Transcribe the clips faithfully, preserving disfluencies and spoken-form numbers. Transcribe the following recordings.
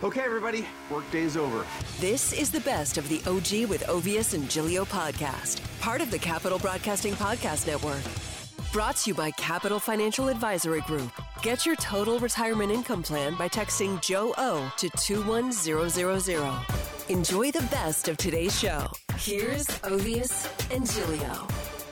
Okay, everybody, workday's over. This is the best of the O G with Ovius and Giglio podcast, part of the Capital Broadcasting Podcast Network. Brought to you by Capital Financial Advisory Group. Get your total retirement income plan by texting Joe O to two one zero zero zero. Enjoy the best of today's show. Here's Ovius and Giglio.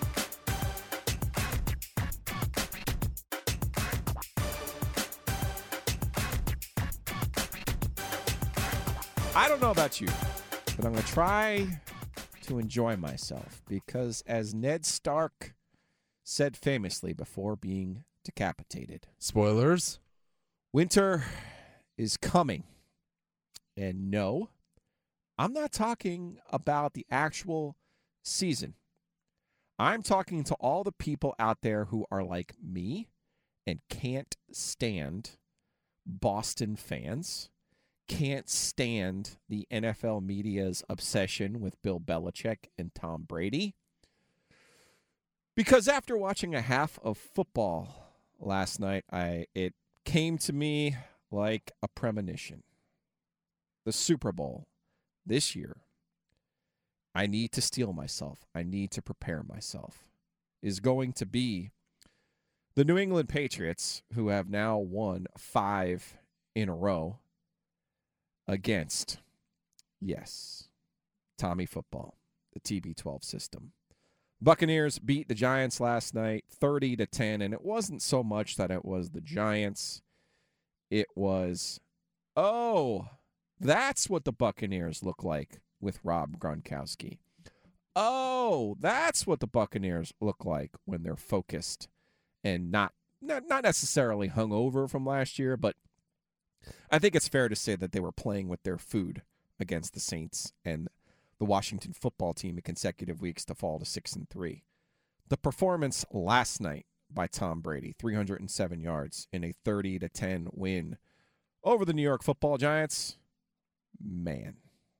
I don't know about you, but I'm going to try to enjoy myself because, as Ned Stark said famously before being decapitated, spoilers, winter is coming. And no, I'm not talking about the actual season. I'm talking to all the people out there who are like me and can't stand Boston fans. Can't stand the N F L media's obsession with Bill Belichick and Tom Brady. Because after watching a half of football last night, I it came to me like a premonition. The Super Bowl this year, I need to steel myself. I need to prepare myself. Is going to be the New England Patriots, who have now won five in a row, against, yes, Tommy Football, the T B twelve system. Buccaneers beat the Giants last night thirty to ten, and it wasn't so much that it was the Giants. It was, oh, that's what the Buccaneers look like with Rob Gronkowski. Oh, that's what the Buccaneers look like when they're focused and not not, not necessarily hungover from last year, but I think it's fair to say that they were playing with their food against the Saints and the Washington football team in consecutive weeks to fall to six and three. The performance last night by Tom Brady, three hundred seven yards in a thirty to ten win over the New York Football Giants. Man,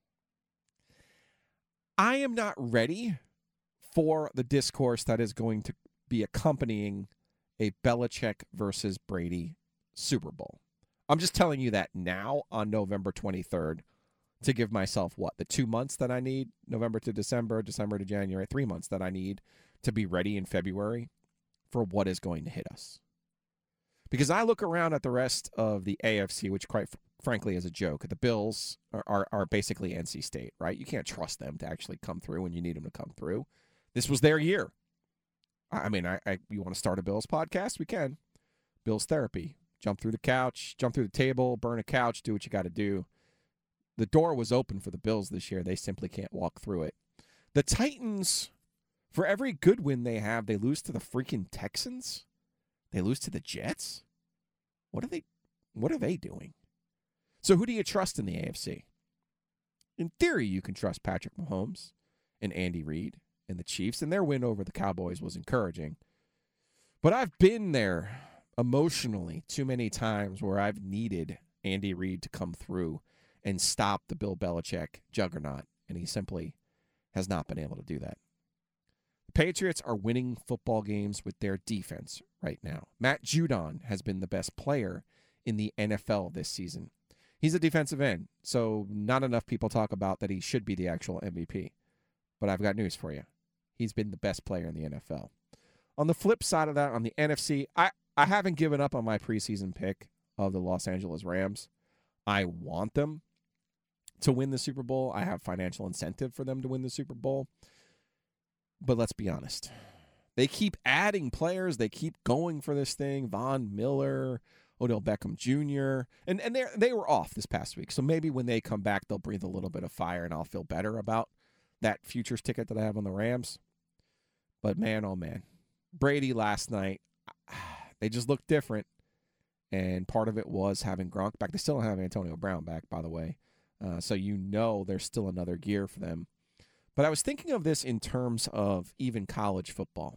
I am not ready for the discourse that is going to be accompanying a Belichick versus Brady Super Bowl. I'm just telling you that now on November twenty-third to give myself, what, the two months that I need, November to December, December to January, three months that I need to be ready in February for what is going to hit us. Because I look around at the rest of the A F C, which quite f- frankly is a joke. The Bills are, are, are basically N C State, right? You can't trust them to actually come through when you need them to come through. This was their year. I mean, I, I you want to start a Bills podcast? We can. Bills Therapy. Jump through the couch, jump through the table, burn a couch, do what you got to do. The door was open for the Bills this year. They simply can't walk through it. The Titans, for every good win they have, they lose to the freaking Texans. They lose to the Jets. What are they what are they doing? So who do you trust in the A F C? In theory, you can trust Patrick Mahomes and Andy Reid and the Chiefs, and their win over the Cowboys was encouraging. But I've been there emotionally too many times where I've needed Andy Reid to come through and stop the Bill Belichick juggernaut, and he simply has not been able to do that. The Patriots are winning football games with their defense right now. Matt Judon has been the best player in the N F L this season. He's a defensive end, so not enough people talk about that he should be the actual M V P. But I've got news for you. He's been the best player in the N F L. On the flip side of that, on the N F C, I I haven't given up on my preseason pick of the Los Angeles Rams. I want them to win the Super Bowl. I have financial incentive for them to win the Super Bowl. But let's be honest. They keep adding players. They keep going for this thing. Von Miller, Odell Beckham Junior And, and they they were off this past week. So maybe when they come back, they'll breathe a little bit of fire and I'll feel better about that futures ticket that I have on the Rams. But man, oh man. Brady last night, they just looked different, and part of it was having Gronk back. They still don't have Antonio Brown back, by the way, uh, so you know there's still another gear for them. But I was thinking of this in terms of even college football,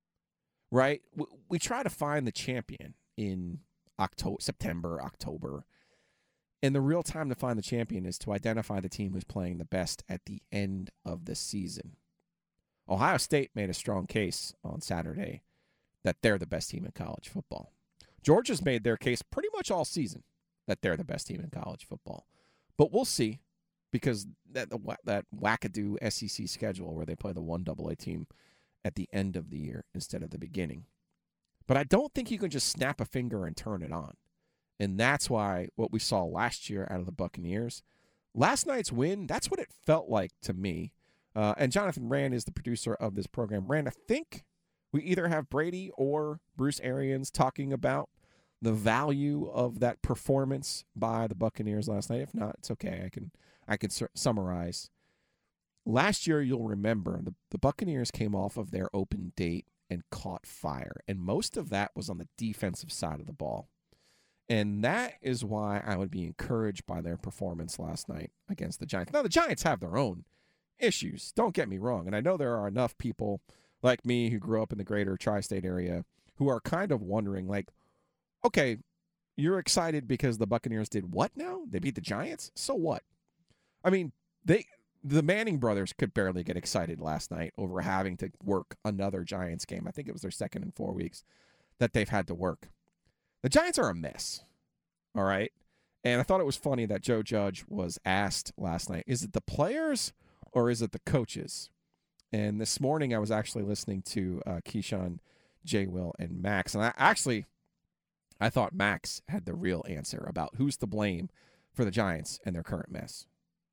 right? We, we try to find the champion in October, September, October, and the real time to find the champion is to identify the team who's playing the best at the end of the season. Ohio State made a strong case on Saturday that they're the best team in college football. Georgia's made their case pretty much all season. that they're the best team in college football. But we'll see, because that that wackadoo S E C schedule where they play the one double A team at the end of the year instead of the beginning. But I don't think you can just snap a finger and turn it on. And that's why what we saw last year out of the Buccaneers, last night's win, that's what it felt like to me. Uh, and Jonathan Rand is the producer of this program. Rand, I think we either have Brady or Bruce Arians talking about the value of that performance by the Buccaneers last night. If not, it's okay. I can I can su- summarize. Last year, you'll remember, the, the Buccaneers came off of their open date and caught fire. And most of that was on the defensive side of the ball. And that is why I would be encouraged by their performance last night against the Giants. Now, the Giants have their own issues. Don't get me wrong. And I know there are enough people like me who grew up in the greater tri-state area who are kind of wondering, like, okay, you're excited because the Buccaneers did what now? They beat the Giants? So what? I mean, they the Manning brothers could barely get excited last night over having to work another Giants game. I think it was their second in four weeks that they've had to work. The Giants are a mess, all right? And I thought it was funny that Joe Judge was asked last night, is it the players or is it the coaches? And this morning I was actually listening to uh, Keyshawn, J. Will, and Max. And I actually, I thought Max had the real answer about who's to blame for the Giants and their current mess.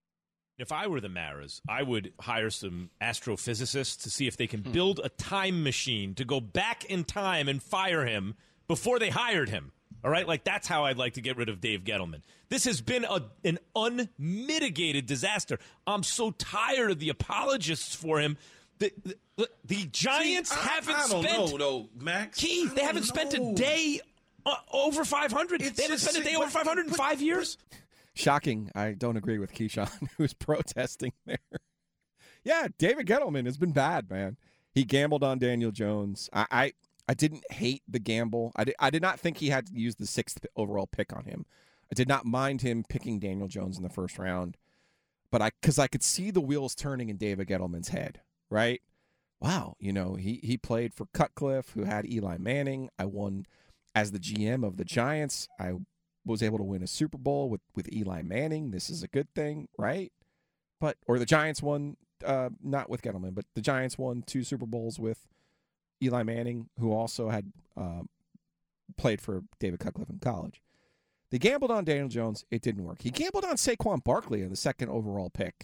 If I were the Maras, I would hire some astrophysicists to see if they can build a time machine to go back in time and fire him before they hired him. All right? Like, that's how I'd like to get rid of Dave Gettleman. This has been a, an unmitigated disaster. I'm so tired of the apologists for him. The, the, the Giants See, I, haven't I don't spent... know, though, Max. Key, they haven't spent a day uh, over five hundred. It's they haven't spent a day but, over five hundred in but, five years. Shocking. I don't agree with Keyshawn, who's protesting there. Yeah, David Gettleman has been bad, man. He gambled on Daniel Jones. I I, I didn't hate the gamble. I did, I did not think he had to use the sixth overall pick on him. I did not mind him picking Daniel Jones in the first round, but I because I could see the wheels turning in David Gettleman's head, right? Wow, you know, he, he played for Cutcliffe, who had Eli Manning. I won as the G M of the Giants. I was able to win a Super Bowl with, with Eli Manning. This is a good thing, right? But or the Giants won, uh, not with Gettleman, but the Giants won two Super Bowls with Eli Manning, who also had uh, played for David Cutcliffe in college. They gambled on Daniel Jones. It didn't work. He gambled on Saquon Barkley in the second overall pick.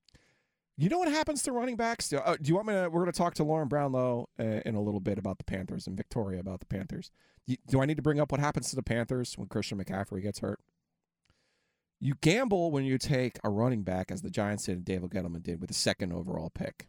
You know what happens to running backs? Do, uh, do you want me to? We're going to talk to Lauren Brownlow uh, in a little bit about the Panthers and Victoria about the Panthers. Do, do I need to bring up what happens to the Panthers when Christian McCaffrey gets hurt? You gamble when you take a running back, as the Giants did and David Gettleman did, with a second overall pick.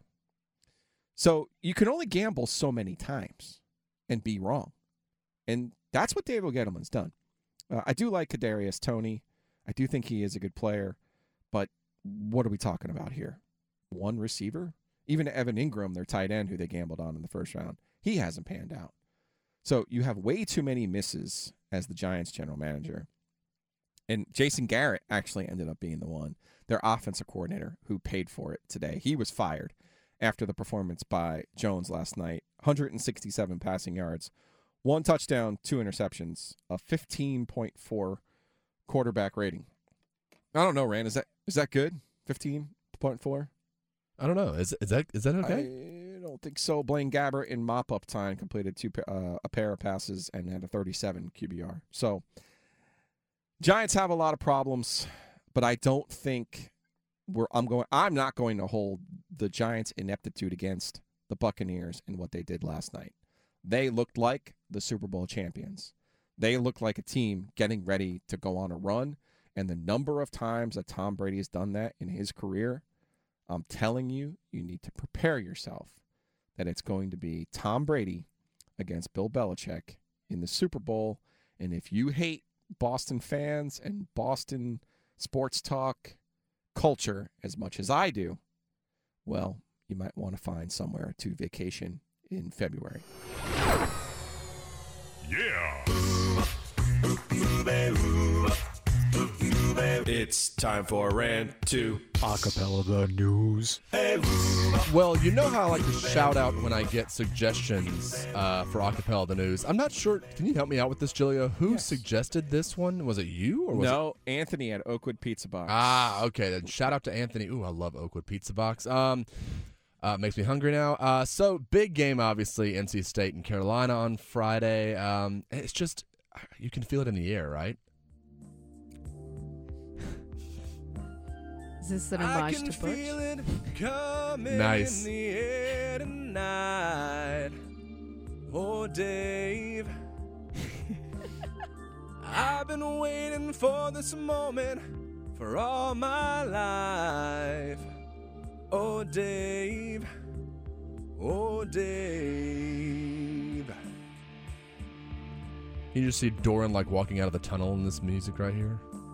So you can only gamble so many times and be wrong. And that's what David Gettleman's done. Uh, I do like Kadarius Toney. I do think he is a good player. But what are we talking about here? One receiver? Even Evan Ingram, their tight end, who they gambled on in the first round, he hasn't panned out. So you have way too many misses as the Giants general manager. And Jason Garrett actually ended up being the one, their offensive coordinator, who paid for it today. He was fired after the performance by Jones last night. one hundred sixty-seven passing yards, one touchdown, two interceptions, a fifteen point four quarterback rating. I don't know, Rand. Is that is that good? fifteen point four? I don't know. Is is that is that okay? I don't think so. Blaine Gabbert in mop-up time completed two uh, a pair of passes and had a thirty-seven Q B R. So Giants have a lot of problems, but I don't think we're. I'm going. I'm not going to hold the Giants' ineptitude against the Buccaneers and what they did last night. They looked like the Super Bowl champions. They looked like a team getting ready to go on a run. And the number of times that Tom Brady has done that in his career, I'm telling you, you need to prepare yourself that it's going to be Tom Brady against Bill Belichick in the Super Bowl. And if you hate Boston fans and Boston sports talk culture as much as I do, well, you might want to find somewhere to vacation in February. Yeah. It's time for Rant two. Acapella the news. Well, you know how I like to shout out when I get suggestions uh, for Acapella the news. I'm not sure. Can you help me out with this, Gilio? Who Yes. suggested this one? Was it you or was it? No, Anthony at Oakwood Pizza Box. Ah, okay. Then shout out to Anthony. Ooh, I love Oakwood Pizza Box. Um, uh, makes me hungry now. Uh, so big game, obviously, N C State and Carolina on Friday. Um, it's just you can feel it in the air, right? Is this an homage to Butch? It coming Nice. in the air tonight. Oh, Dave. I've been waiting for this moment for all my life. Oh, Dave. Oh, Dave. You just see Doran like walking out of the tunnel in this music right here.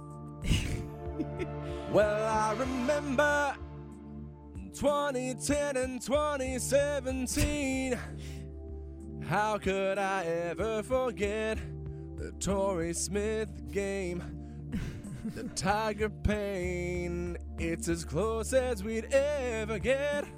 Well, I remember twenty ten and twenty seventeen. How could I ever forget the Torrey Smith game? The Tiger pain, it's as close as we'd ever get.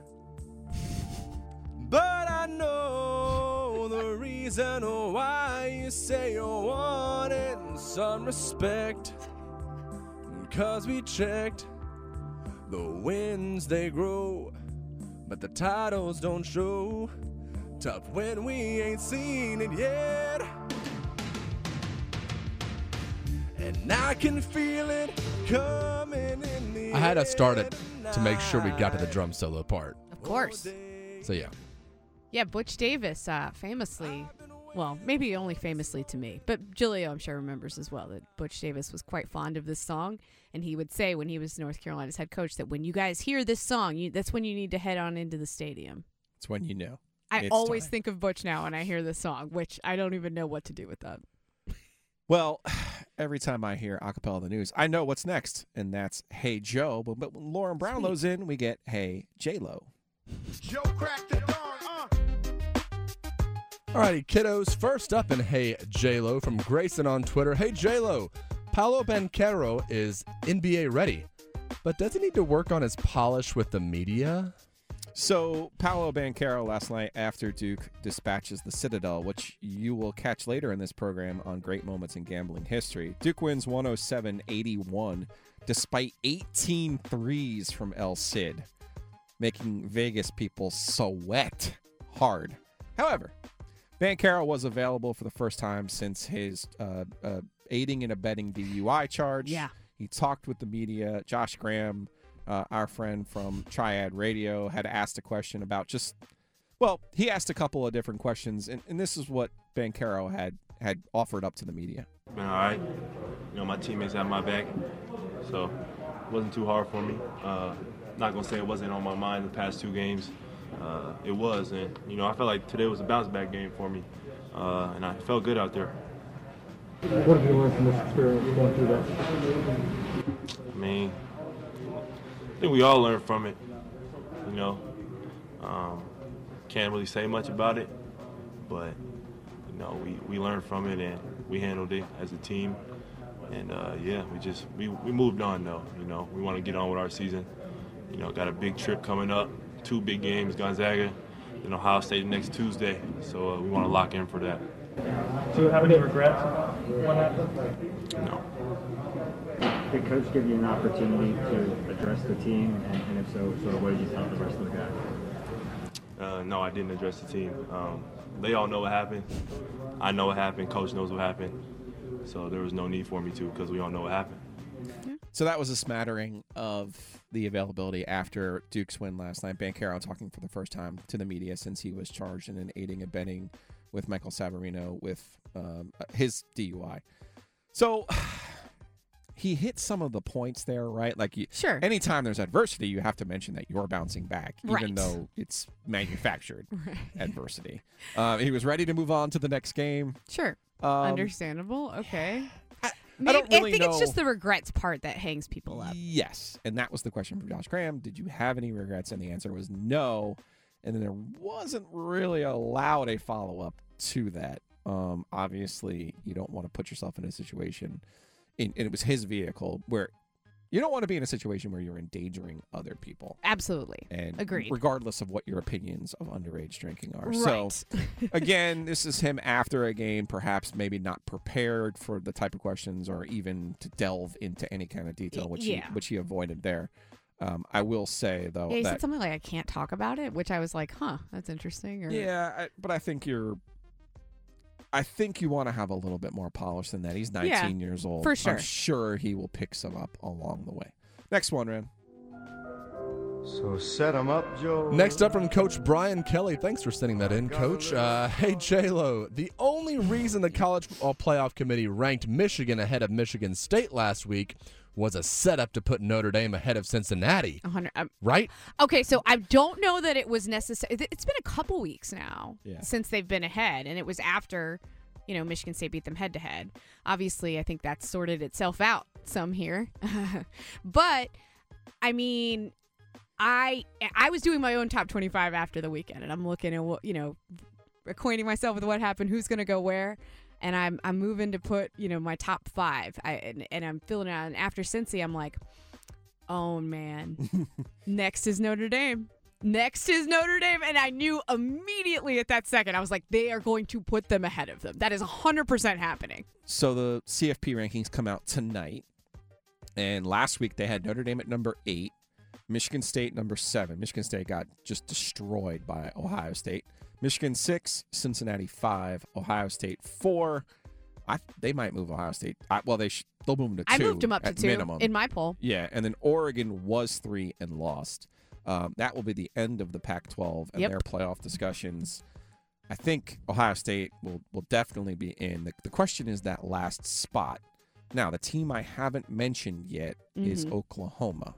But I know the reason why you say you wanted some respect. Cause we checked, the wins they grow, but the titles don't show. Tough when we ain't seen it yet. And I can feel it coming in the I had to start it to make sure we got to the drum solo part. Of course. So yeah. Yeah, Butch Davis uh, famously, well, maybe only famously to me, but Gilio I'm sure remembers as well that Butch Davis was quite fond of this song. And he would say when he was North Carolina's head coach that when you guys hear this song, you, that's when you need to head on into the stadium. It's when you know. I It's always time. think of Butch now when I hear this song, which I don't even know what to do with that. Well, every time I hear Acapella the news, I know what's next, and that's Hey Joe. But, but when Lauren Brownlow's in, we get Hey J-Lo. Joe cracked the dawn, uh. Alrighty, kiddos. First up in Hey J-Lo from Grayson on Twitter. Hey J-Lo, Paolo Banchero is N B A ready, but does he need to work on his polish with the media? So, Paolo Banchero last night after Duke dispatches the Citadel, which you will catch later in this program on Great Moments in Gambling History. Duke wins one oh seven eighty-one despite eighteen threes from El Cid, making Vegas people sweat hard. However, Banchero was available for the first time since his uh, uh, aiding and abetting D U I charge. Yeah. He talked with the media. Josh Graham, uh, our friend from Triad Radio, had asked a question about just, well, he asked a couple of different questions, and, and this is what Banchero had, had offered up to the media. Been all right. You know, my teammates had my back, so it wasn't too hard for me. Uh, not going to say it wasn't on my mind the past two games. Uh, it was, and, you know, I felt like today was a bounce-back game for me, uh, and I felt good out there. What have you learned from this experience going through that? I mean, I think we all learned from it, you know. Um, can't really say much about it, but, you know, we, we learned from it and we handled it as a team. And, uh, yeah, we just we, we moved on, though, you know. We want to get on with our season. You know, got a big trip coming up, two big games, Gonzaga and Ohio State next Tuesday. So uh, we want to lock in for that. Do you have any regrets about what happened? No. Did Coach give you an opportunity to address the team, and, and if so, sort of what did you tell the rest of the guys? Uh, no, I didn't address the team. Um, they all know what happened. I know what happened. Coach knows what happened. So there was no need for me to because we all know what happened. So that was a smattering of the availability after Duke's win last night. Banchero talking for the first time to the media since he was charged in an aiding and abetting with Michael Savarino with um, his D U I. So he hit some of the points there, right? Like, you, Sure. anytime there's adversity, you have to mention that you're bouncing back, even Right. though it's manufactured Right. adversity. Uh, he was ready to move on to the next game. Sure. Um, Understandable. Okay. I, I Maybe, don't really think know. it's just the regrets part that hangs people up. Yes, and that was the question from Josh Graham. Did you have any regrets? And the answer was no. And then there wasn't really allowed a follow-up to that. Um, obviously, you don't want to put yourself in a situation, in, and it was his vehicle, where You don't want to be in a situation where you're endangering other people. Absolutely. And Agreed. regardless of what your opinions of underage drinking are. Right. So, again, this is him after a game, perhaps maybe not prepared for the type of questions or even to delve into any kind of detail, which, Yeah. he, which he avoided there. Um, I will say, though, Yeah, he that said something like, I can't talk about it, which I was like, huh, that's interesting. Or, Yeah, I, but I think you're. I think you want to have a little bit more polish than that. He's nineteen Yeah, years old. for sure. I'm sure he will pick some up along the way. Next one, Ran. So set him up, Joe. Next up from Coach Brian Kelly. Thanks for sending that in, Coach. Uh, hey, J-Lo, the only reason the College Football Playoff Committee ranked Michigan ahead of Michigan State last week was a setup to put Notre Dame ahead of Cincinnati. one hundred, um, Right? Okay, so I don't know that it was necessary. It's been a couple weeks now Yeah. since they've been ahead, and it was after, you know, Michigan State beat them head to head. Obviously, I think that's sorted itself out some here. But, I mean, I I was doing my own top twenty-five after the weekend, and I'm looking at, what you know, acquainting myself with what happened, who's going to go where. And I'm I'm moving to put, you know, my top five. I and, and I'm filling it out. And after Cincy, I'm like, oh, man. Next is Notre Dame. Next is Notre Dame. And I knew immediately at that second, I was like, they are going to put them ahead of them. That is one hundred percent happening. So the C F P rankings come out tonight. And last week they had Notre Dame at number eight, Michigan State number seven. Michigan State got just destroyed by Ohio State. Michigan six, Cincinnati five, Ohio State four. I they might move Ohio State. I, well, they sh- they'll move them to two. I moved them up to at two minimum. in my poll. Yeah, and then Oregon was three and lost. Um, that will be the end of the Pac twelve and Yep. their playoff discussions. I think Ohio State will will definitely be in. The, the question is that last spot. Now, the team I haven't mentioned yet is Mhm. Oklahoma.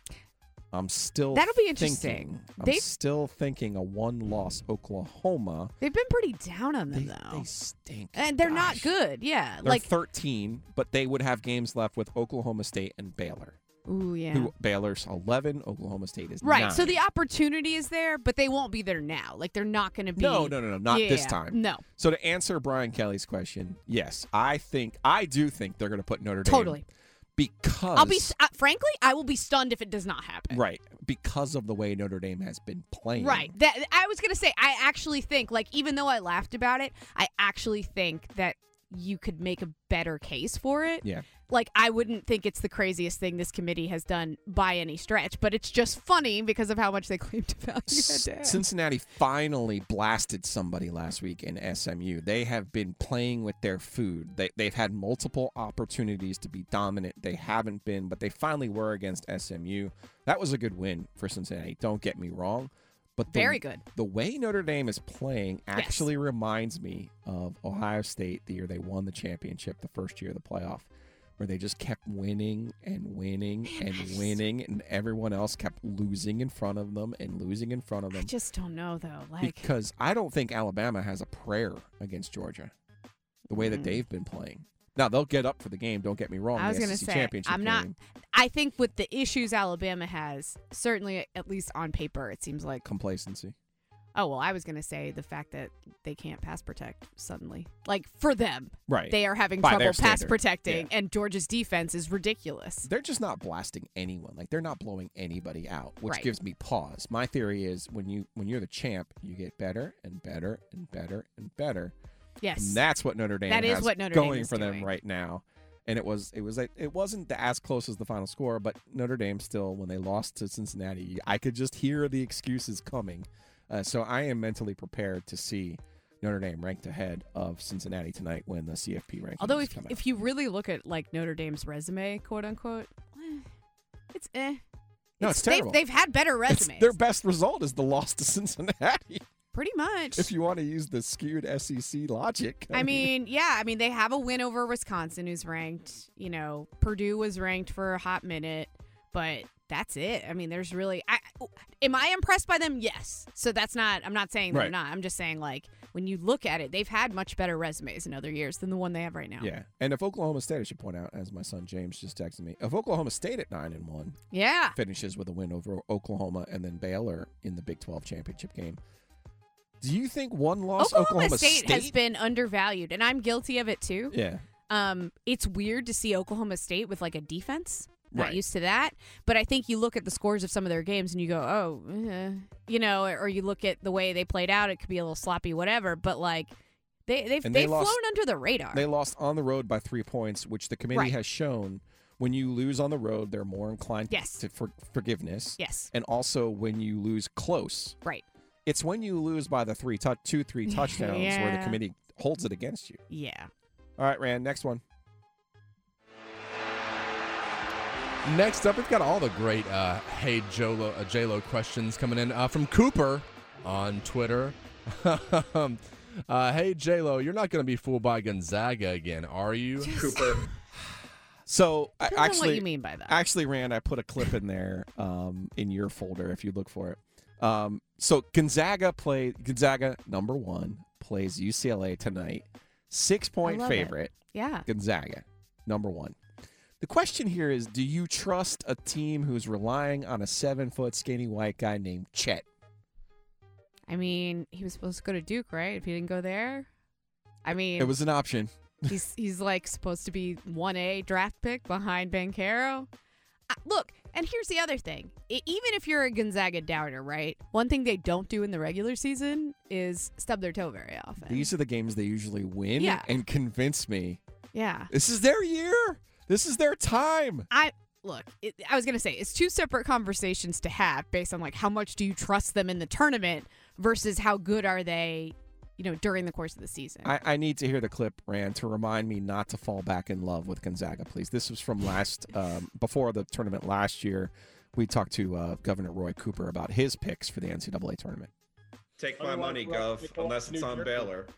I'm still That'll be thinking- interesting. I'm They've- still thinking a one-loss Oklahoma. They've been pretty down on them, They, though. they stink. and they're not Gosh. good. Yeah. They're like, thirteen, but they would have games left with Oklahoma State and Baylor. ooh, yeah. Who Baylor's eleven, Oklahoma State is Right. nine. So the opportunity is there, but they won't be there now. Like, they're not going to be. No, no, no, no, not this Yeah, time. No. So to answer Brian Kelly's question, yes, I think I do think they're going to put Notre Dame Totally. because I'll be, uh, frankly, I will be stunned if it does not happen. right because of the way Notre Dame has been playing. Right. That I was going to say, I actually think, like, even though I laughed about it, I actually think that you could make a better case for it. Yeah. Like, I wouldn't think it's the craziest thing this committee has done by any stretch, but it's just funny because of how much they claim to value S- head-to-head. Cincinnati finally blasted somebody last week in S M U. They have been playing with their food. They, they've had multiple opportunities to be dominant. They haven't been, but they finally were against S M U. That was a good win for Cincinnati. Don't get me wrong. But the, Very good. The way Notre Dame is playing actually reminds me of Ohio State the year they won the championship, the first year of the playoff, where they just kept winning and winning and winning, and everyone else kept losing in front of them and losing in front of them. I just don't know, though. Like, Because I don't think Alabama has a prayer against Georgia, the way that Mm. they've been playing. Now, they'll get up for the game, don't get me wrong. I was the going to S E C say, championship I'm not. game, I think with the issues Alabama has, certainly, at least on paper, it seems like. complacency. Oh, well, I was going to say the fact that they can't pass protect suddenly. Like, for them, Right. they are having By trouble their pass standard. protecting, and Georgia's defense is ridiculous. They're just not blasting anyone. Like, they're not blowing anybody out, which Right. gives me pause. My theory is when you when you're the champ, you get better and better and better and better. Yes. And that's what Notre Dame That is has what Notre Dame going is for them doing. right now. And it was it was a, it wasn't as close as the final score, but Notre Dame still, when they lost to Cincinnati, I could just hear the excuses coming. Uh, so I am mentally prepared to see Notre Dame ranked ahead of Cincinnati tonight when the C F P rankings Although, if come out. if you really look at, like, Notre Dame's resume, quote unquote, eh, it's eh. No, it's terrible. They've, they've had better It's- resumes. their best result is the loss to Cincinnati. Pretty much. If you want to use the skewed S E C logic. I mean, yeah, I mean, they have a win over Wisconsin, who's ranked. You know, Purdue was ranked for a hot minute, but that's it. I mean, there's really. I, am I impressed by them? Yes. So that's not. I'm not saying they're Right. not. I'm just saying, like, when you look at it, they've had much better resumes in other years than the one they have right now. Yeah, and if Oklahoma State, I should point out, as my son James just texted me, if Oklahoma State at nine and one, Yeah. finishes with a win over Oklahoma and then Baylor in the Big twelve championship game, do you think one loss Oklahoma, Oklahoma State, has been undervalued, and I'm guilty of it too. Yeah, Um, it's weird to see Oklahoma State with, like, a defense. Not Right. used to that. But I think you look at the scores of some of their games and you go, oh, eh, you know, or you look at the way they played out. It could be a little sloppy, whatever. But like they they've And they they've lost- flown under the radar. They lost on the road by three points, which the committee Right. has shown. When you lose on the road, they're more inclined Yes. to for forgiveness. Yes. And also when you lose close. Right. It's when you lose by the three tou- two, three touchdowns where the Yeah. committee holds it against you. Yeah. All right, Rand, next one. Next up, we've got all the great uh, Hey J-Lo, uh, J-Lo questions coming in uh, from Cooper on Twitter. um, uh, hey J-Lo, you're not going to be fooled by Gonzaga again, are you? Cooper. So I Depends on actually, what you mean by that. Actually, Rand, I put a clip in there um, in your folder if you look for it. Um, so Gonzaga play Gonzaga number one plays U C L A tonight. Six point I love it. favorite. Yeah. Gonzaga number one. The question here is: do you trust a team who's relying on a seven foot skinny white guy named Chet? I mean, he was supposed to go to Duke, right? If he didn't go there, I mean, It was an option. he's he's like supposed to be one A draft pick behind Banchero. Uh, look, and here's the other thing. I, even if you're a Gonzaga doubter, right? One thing they don't do in the regular season is stub their toe very often. These are the games they usually win Yeah. and convince me. Yeah. This is their year. This is their time. I look, it, I was going to say it's two separate conversations to have based on like how much do you trust them in the tournament versus how good are they, you know, during the course of the season. I, I need to hear the clip, Rand, to remind me not to fall back in love with Gonzaga, please. This was from last, um, before the tournament last year. We talked to uh, Governor Roy Cooper about his picks for the N C double A tournament. Take my money, Gov, unless it's on Baylor.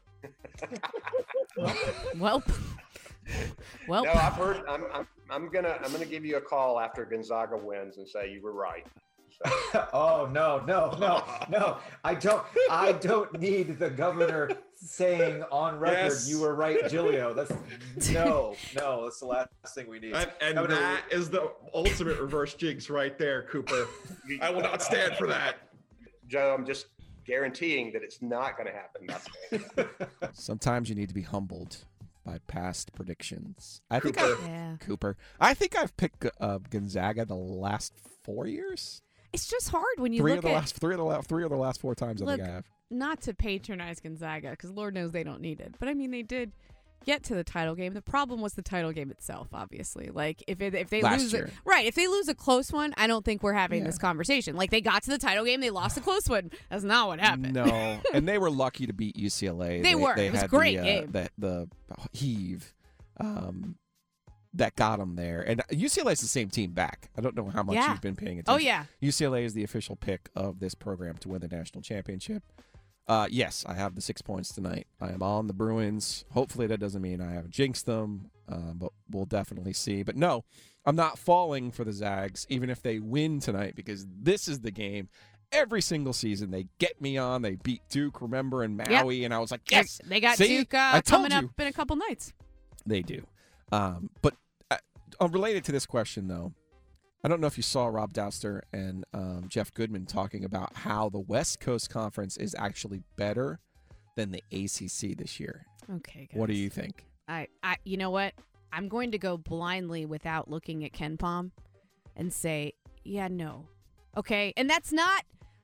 well, well. No, I've heard. I'm, I'm, I'm gonna, I'm gonna give you a call after Gonzaga wins and say you were right. So. Oh no, no, no, no! I don't. I don't need the governor saying on record Yes. you were right, Giulio. That's no, no. That's the last thing we need. And, and Governor, that is the ultimate reverse jinx right there, Cooper. I will not stand for that. Joe, I'm just guaranteeing that it's not going to happen. That's Sometimes you need to be humbled by past predictions. I think Cooper. I've, Yeah. Cooper. I think I've picked uh, Gonzaga the last four years. It's just hard when you three look of the at last three of the last three of the last four times I look, think I have. not to patronize Gonzaga because Lord knows they don't need it, but I mean they did get to the title game. The problem was the title game itself, obviously. Like if it, if they Last lose year. it, right? If they lose a close one, I don't think we're having Yeah. this conversation. Like they got to the title game, they lost a close one. That's not what happened. No, and they were lucky to beat U C L A. They were. It was a had great the, uh, game. The, the heave um, that got them there. And U C L A is the same team back. I don't know how much Yeah. you've been paying attention. Oh yeah. U C L A is the official pick of this program to win the national championship. Uh, yes, I have the six points tonight. I am on the Bruins. Hopefully that doesn't mean I haven't jinxed them, uh, but we'll definitely see. But no, I'm not falling for the Zags, even if they win tonight, because this is the game. Every single season, they get me on. They beat Duke, remember, and Maui, and I was like, yes. They got See? Duke uh, I told coming you. up in a couple nights. They do. Um, but uh, related to this question, though, I don't know if you saw Rob Douster and um, Jeff Goodman talking about how the West Coast Conference is actually better than the A C C this year. Okay, guys. What do you think? I, I, you know what? I'm going to go blindly without looking at Ken Pom and say, yeah, no. Okay, and that's not.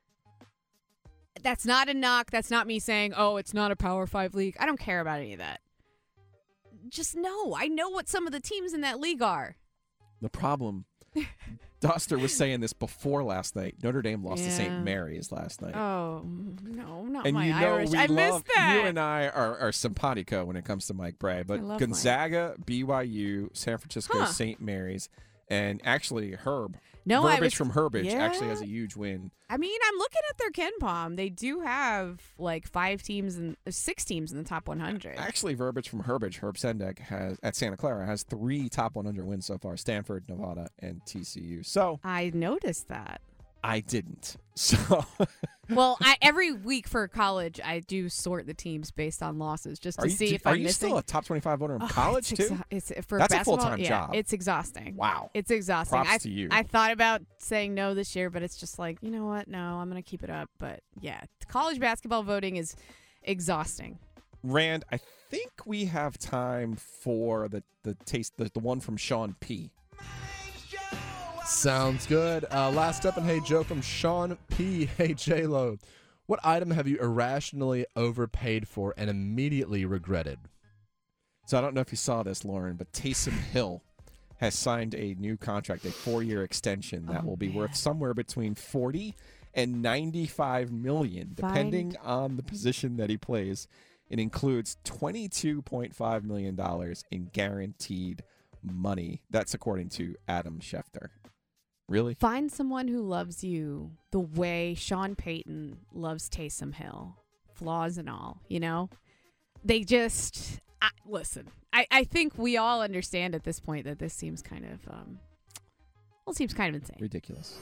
That's not a knock. That's not me saying, oh, it's not a Power Five league. I don't care about any of that. Just no. I know what some of the teams in that league are. The problem, Douster was saying this before last night. Notre Dame lost to Yeah. Saint Mary's last night. Oh, no, not and my you know Irish. we I love, missed that. You and I are, are simpatico when it comes to Mike Bray, but love Gonzaga, B Y U, San Francisco, Huh. Saint Mary's, and actually Herb. No, I Burbage was- from Herbage actually Yeah. has a huge win. I mean, I'm looking at their Ken Pom. They do have like five teams and uh, six teams in the top one hundred. Actually, Verbiage from Herbage, Herb Sendek, has at Santa Clara has three top one hundred wins so far: Stanford, Nevada, and T C U. So I noticed that. I didn't. So Well, I, every week for college, I do sort the teams based on losses just to are you, see do- if are I'm you missing. still a top twenty-five voter in Oh, college it's too? exa- It's for That's a basketball, full-time yeah, job. It's exhausting. Wow. It's exhausting. Props I, to you. I thought about saying no this year, but it's just like, you know what? No, I'm going to keep it up. But yeah, college basketball voting is exhausting. Rand, I think we have time for the the taste the, the one from Sean P. Sounds good. Uh, last up, and hey Joe from Sean P. Hey J-Lo, what item have you irrationally overpaid for and immediately regretted? So I don't know if you saw this, Lauren, but Taysom Hill has signed a new contract, a four-year extension that Oh, will be man. worth somewhere between forty and ninety-five million, depending Find- on the position that he plays. It includes twenty-two point five million dollars in guaranteed money. That's according to Adam Schefter. Really? Find someone who loves you the way Sean Payton loves Taysom Hill, flaws and all, you know? They just, I, listen, I, I think we all understand at this point that this seems kind of, um, well, it seems kind of insane. Ridiculous.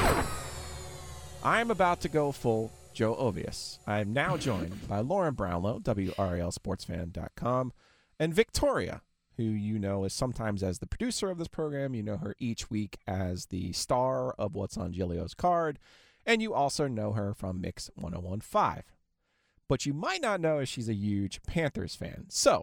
I'm about to go full Joe Ovius. I am now joined by Lauren Brownlow, W R A L sports fan dot com, and Victoria, who you know is sometimes as the producer of this program. You know her each week as the star of What's on Giglio's Card, and you also know her from Mix one oh one point five. But you might not know she's a huge Panthers fan. So,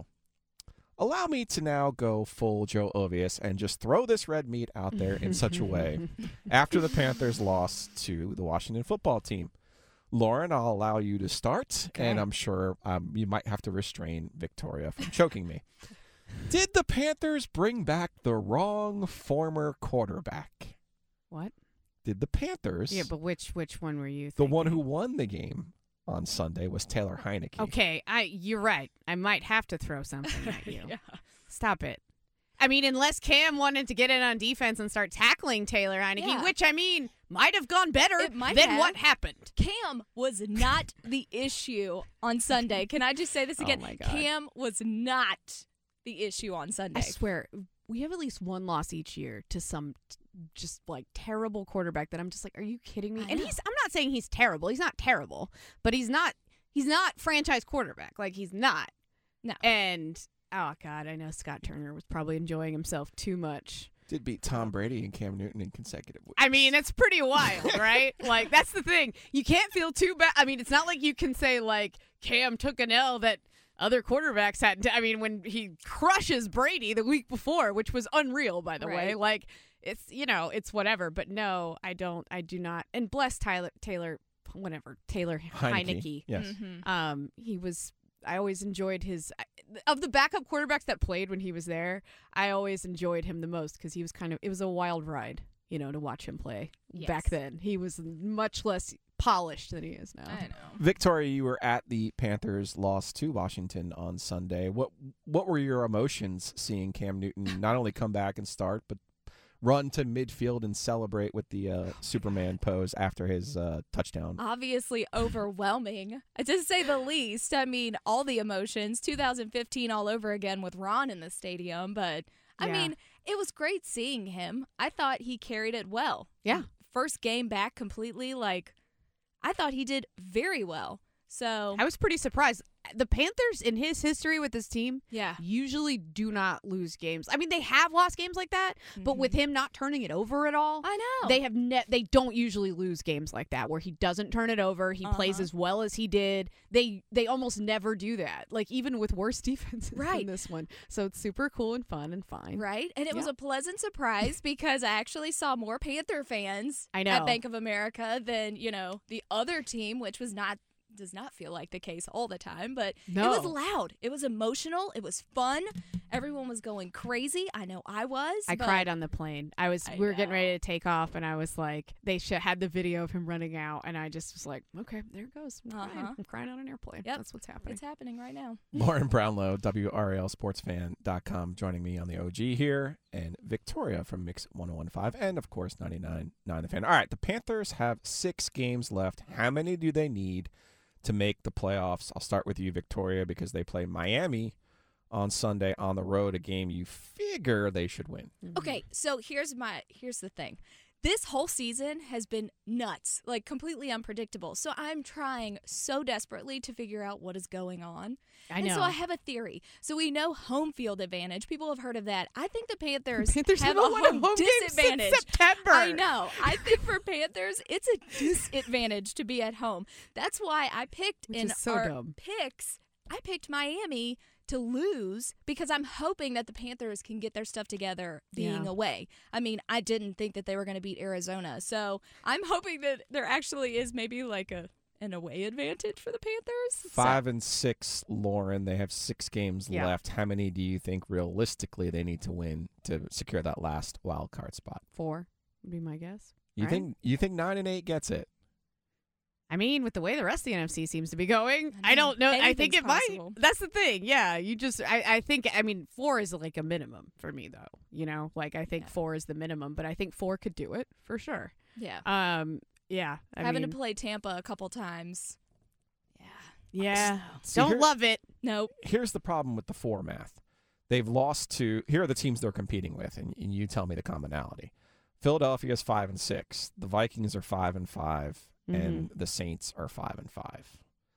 allow me to now go full Joe Ovius and just throw this red meat out there in such a way after the Panthers lost to the Washington football team. Lauren, I'll allow you to start, Okay. and I'm sure um, you might have to restrain Victoria from choking me. Did the Panthers bring back the wrong former quarterback? What? Did the Panthers, Yeah, but which which one were you the thinking? one who won the game on Sunday was Taylor Heineke. Okay, I you're right. I might have to throw something at you. Yeah. Stop it. I mean, unless Cam wanted to get in on defense and start tackling Taylor Heineke, Yeah. which, I mean, might have gone better It might than have. what happened. Cam was not the issue on Sunday. Can I just say this Oh, again? my God. Cam was not the issue on Sunday. I swear, we have at least one loss each year to some t- just like terrible quarterback that I'm just like, are you kidding me? I And know. he's I'm not saying he's terrible. He's not terrible, but he's not he's not franchise quarterback. Like he's not. No. And oh God, I know Scott Turner was probably enjoying himself too much. Did beat Tom Brady and Cam Newton in consecutive weeks. I mean, it's pretty wild, right? Like, that's the thing. You can't feel too bad. I mean, it's not like you can say, like, Cam took an L that other quarterbacks had. To, I mean, when he crushes Brady the week before, which was unreal, by the way. Right. Like, it's, you know, it's whatever. But no, I don't. I do not. And bless Tyler, Taylor, whatever, Taylor Heineke, Heineke. yes. Mhm. Um, he was. I always enjoyed his of the backup quarterbacks that played when he was there. I always enjoyed him the most because he was kind of it was a wild ride, you know, to watch him play Yes. back then. He was much less polished than he is now. I know. Victoria, you were at the Panthers' loss to Washington on Sunday. What what were your emotions seeing Cam Newton not only come back and start, but run to midfield and celebrate with the uh, Superman pose after his uh, touchdown? Obviously overwhelming, to say the least. I mean, all the emotions. two thousand fifteen all over again with Ron in the stadium. But, I Yeah. mean, it was great seeing him. I thought he carried it well. Yeah. First game back completely, like, I thought he did very well. So, I was pretty surprised. The Panthers, in his history with this team, yeah. usually do not lose games. I mean, they have lost games like that, but with him not turning it over at all, I know. they have ne- they don't usually lose games like that where he doesn't turn it over. He plays Uh-huh. as well as he did. They they almost never do that. Like even with worse defenses Right. than this one. So it's super cool and fun and fine. Right? And it was Yeah. a pleasant surprise because I actually saw more Panther fans I know. at Bank of America than, you know, the other team, which was not does not feel like the case all the time, but it was No. loud. It was emotional. It was fun. Everyone was going crazy. I know I was. I but cried on the plane. I was I we were getting know. ready to take off and I was like they sh- had the video of him running out and I just was like, okay, there it goes. I'm, crying. Uh-huh. I'm crying on an airplane. Yep. That's what's happening. It's happening right now. Lauren Brownlow, W R A L sports fan dot com, joining me on the O G here, and Victoria from Mix one oh one point five, and of course ninety-nine point nine The Fan. All right, the Panthers have six games left. How many do they need to make the playoffs? I'll start with you, Victoria, because they play Miami on Sunday on the road, a game you figure they should win. Okay, so here's my here's the thing. This whole season has been nuts, like completely unpredictable. So I'm trying so desperately to figure out what is going on. I And so know. I have a theory. So we know home field advantage. People have heard of that. I think the Panthers, Panthers have haven't a won a home, home game since disadvantage. September. I know. I think for Panthers, it's a disadvantage to be at home. That's why I picked Which in is so our dumb. picks. I picked Miami to lose because I'm hoping that the Panthers can get their stuff together being Yeah. away. I mean, I didn't think that they were going to beat Arizona. So I'm hoping that there actually is maybe like a an away advantage for the Panthers. Five So, and six, Lauren. They have six games Yeah. left. How many do you think realistically they need to win to secure that last wild card spot? Four would be my guess. You right? think you think nine and eight gets it? I mean, with the way the rest of the N F C seems to be going, I I, know. don't know. I think Anything's it might. possible. That's the thing. Yeah, you just. I, I think. I mean, four is like a minimum for me, though. You know, like I think Yeah. four is the minimum, but I think four could do it for sure. yeah. Um. Yeah. I Having mean, to play Tampa a couple times. Yeah. Yeah. See, Don't here- love it. Nope. Here's the problem with the four math. They've lost to here are the teams they're competing with, and, and you tell me the commonality. Philadelphia's five and six. The Vikings are five and five. And the Saints are five and five.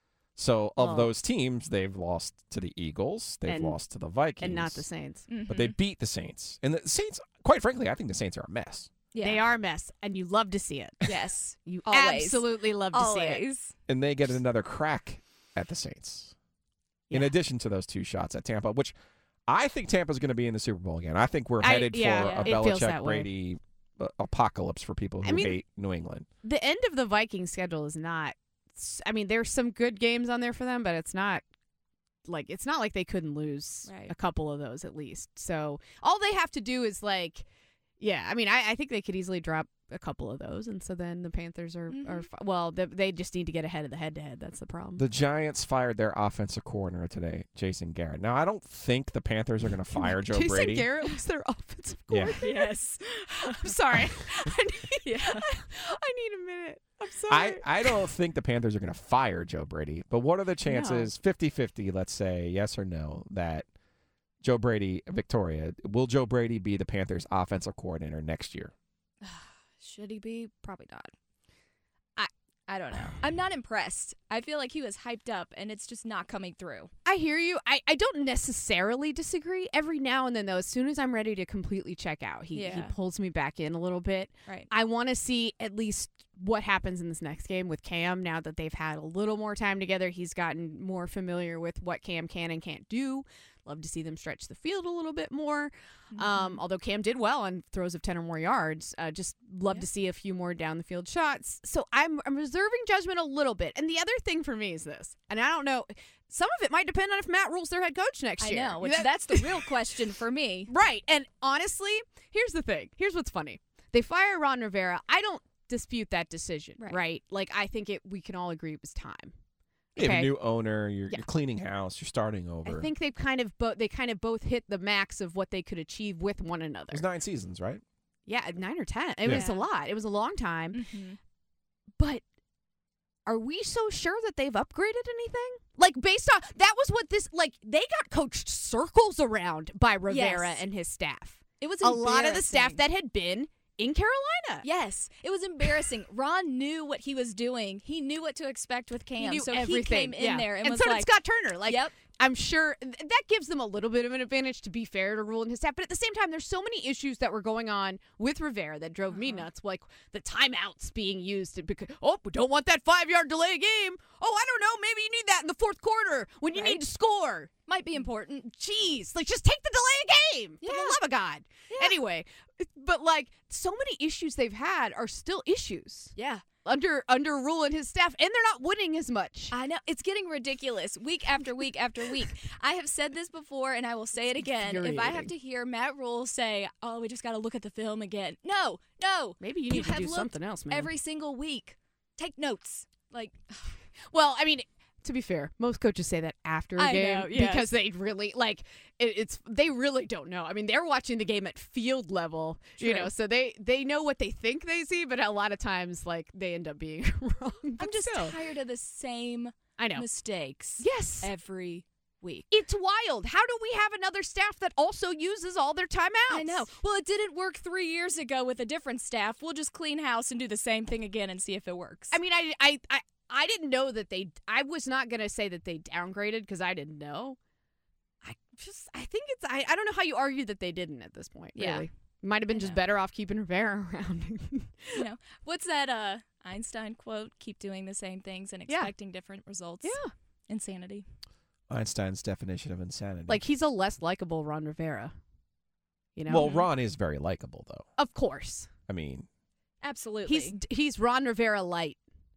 So of Well- those teams, they've lost to the Eagles, they've And- lost to the Vikings, And not the Saints. but they beat the Saints. And the Saints, quite frankly, I think the Saints are a mess. Yeah. They are a mess, and you love to see it. Yes. You Always. absolutely love to see it. Always. And they get another crack at the Saints. In Yeah. addition to those two shots at Tampa, which I think Tampa's going to be in the Super Bowl again. I think we're I- headed yeah, for yeah. a It feels Belichick that way. Brady uh, apocalypse for people who I mean- hate New England. The end of the Vikings schedule is not. I mean, there's some good games on there for them, but it's not like it's not like they couldn't lose Right. a couple of those at least. So all they have to do is like, yeah. I mean, I, I think they could easily drop a couple of those, and so then the Panthers are Mhm. are fi- well, they, they just need to get ahead of the head to head. That's the problem. The Giants fired their offensive coordinator today, Jason Garrett. Now, I don't think the Panthers are going to fire Joe Jason Brady. Garrett was their offensive Yeah. coordinator. Yes. I'm sorry. I need, Yeah. I need a minute. I'm sorry. I, I don't think the Panthers are going to fire Joe Brady, but what are the chances, fifty-fifty, let's say, yes or no, that Joe Brady, Victoria, will Joe Brady be the Panthers' offensive coordinator next year? Should he be? Probably not. I I don't know. I'm not impressed. I feel like he was hyped up, and it's just not coming through. I hear you. I, I don't necessarily disagree. Every now and then, though, as soon as I'm ready to completely check out, he, he Yeah. pulls me back in a little bit. Right. I want to see at least what happens in this next game with Cam now that they've had a little more time together. He's gotten more familiar with what Cam can and can't do. Love to see them stretch the field a little bit more. Um, although Cam did well on throws of ten or more yards. Uh, just love Yeah. to see a few more down the field shots. So I'm, I'm reserving judgment a little bit. And the other thing for me is this, and I don't know, some of it might depend on if Matt Rule's their head coach next I year. know, which That- that's the real question for me. Right. And honestly, here's the thing. Here's what's funny. They fire Ron Rivera. I don't dispute that decision, right? Right. Like, I think it. we can all agree it was time. You have Okay. a new owner, you're, Yeah. you're cleaning house, you're starting over. I think they've kind of bo- they kind of both hit the max of what they could achieve with one another. It was nine seasons, right? Yeah, nine or ten. It Yeah. was a lot. It was a long time. Mhm. But are we so sure that they've upgraded anything? Like, based on that was what this like they got coached circles around by Rivera Yes. and his staff. It was a lot of the staff embarrassing. that had been in Carolina. Yes, it was embarrassing. Ron knew what he was doing. He knew what to expect with Cam. He knew so everything. he came in yeah. there and, and was so did like, Scott Turner. Like, Yep. I'm sure th- that gives them a little bit of an advantage, to be fair to Rule and his staff. But at the same time, there's so many issues that were going on with Rivera that drove me Uh-huh. nuts. Like the timeouts being used to, because, oh, we don't want that five yard delay game. Oh, I don't know. Maybe you need that in the fourth quarter when you Right. need to score. might be important. Jeez, like just take the delay a game. For the Yeah. love of God. Yeah. Anyway, but like so many issues they've had are still issues Yeah. under under Rule and his staff, and they're not winning as much. I know. It's getting ridiculous week after week after week. I have said this before, and I will say it again. If I have infuriating. to hear Matt Rule say, oh, we just got to look at the film again. No, no. Maybe you need to have do looked something else, man. Every single week. Take notes. Like, Well, I mean, to be fair, most coaches say that after a I game know, yes. because they really like it, it's they really don't know. I mean, they're watching the game at field level, you True. know, so they they know what they think they see, but a lot of times like they end up being wrong. I'm But just still. tired of the same I know. mistakes Yes. every week. It's wild. How do we have another staff that also uses all their timeouts? I know. Well, it didn't work three years ago with a different staff. We'll just clean house and do the same thing again and see if it works. I mean, I I I, I didn't know that they I was not going to say that they downgraded because I didn't know. I just I think it's I, I don't know how you argue that they didn't at this point. Yeah. Really. Might have been I just know. better off keeping Rivera around. you know, what's that uh Einstein quote? Keep doing the same things and Yeah. expecting different results. Yeah. Insanity. Einstein's definition of insanity. Like, he's a less likable Ron Rivera. You know? Well, Ron is very likable, though. Of course. I mean, Absolutely. He's he's Ron Rivera light.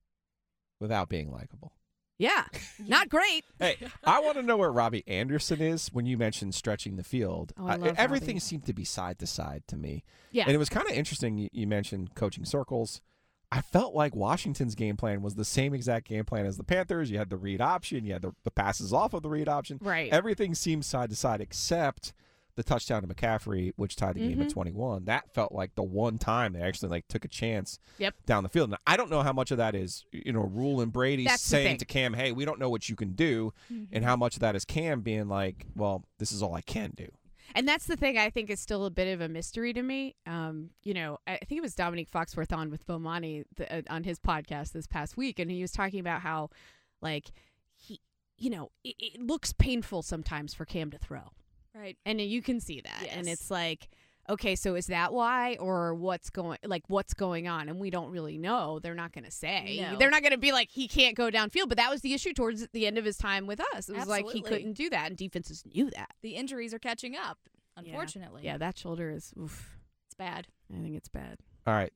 without being likable. Yeah. Not great. Hey, I want to know where Robbie Anderson is when you mentioned stretching the field. Oh, I Uh, love everything Robbie. seemed to be side to side to me. Yeah. And it was kind of interesting you, you mentioned coaching circles. I felt like Washington's game plan was the same exact game plan as the Panthers. You had the read option. You had the, the passes off of the read option. Right. Everything seemed side to side except the touchdown to McCaffrey, which tied the game at Mhm. twenty-one. That felt like the one time they actually like took a chance Yep. down the field. Now, I don't know how much of that is, you know, Rule and Brady That's the saying thing. to Cam, hey, we don't know what you can do, and how much of that is Cam being like, well, this is all I can do. And that's the thing I think is still a bit of a mystery to me. Um, you know, I I think it was Dominique Foxworth on with Bomani the, uh, on his podcast this past week, and he was talking about how, like, he, you know, it, it looks painful sometimes for Cam to throw. Right. And you can see that. And Yes. it's like, okay, so is that why, or what's going like what's going on? And we don't really know. They're not going to say. No. They're not going to be like he can't go downfield. But that was the issue towards the end of his time with us. It was like he Absolutely. couldn't do that, and defenses knew that. The injuries are catching up, unfortunately. Yeah, that shoulder is oof. It's bad. I think it's bad. All right.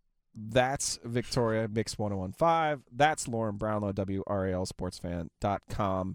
That's Victoria, Mix ten fifteen. That's Lauren Brownlow, W R A L sports fan dot com.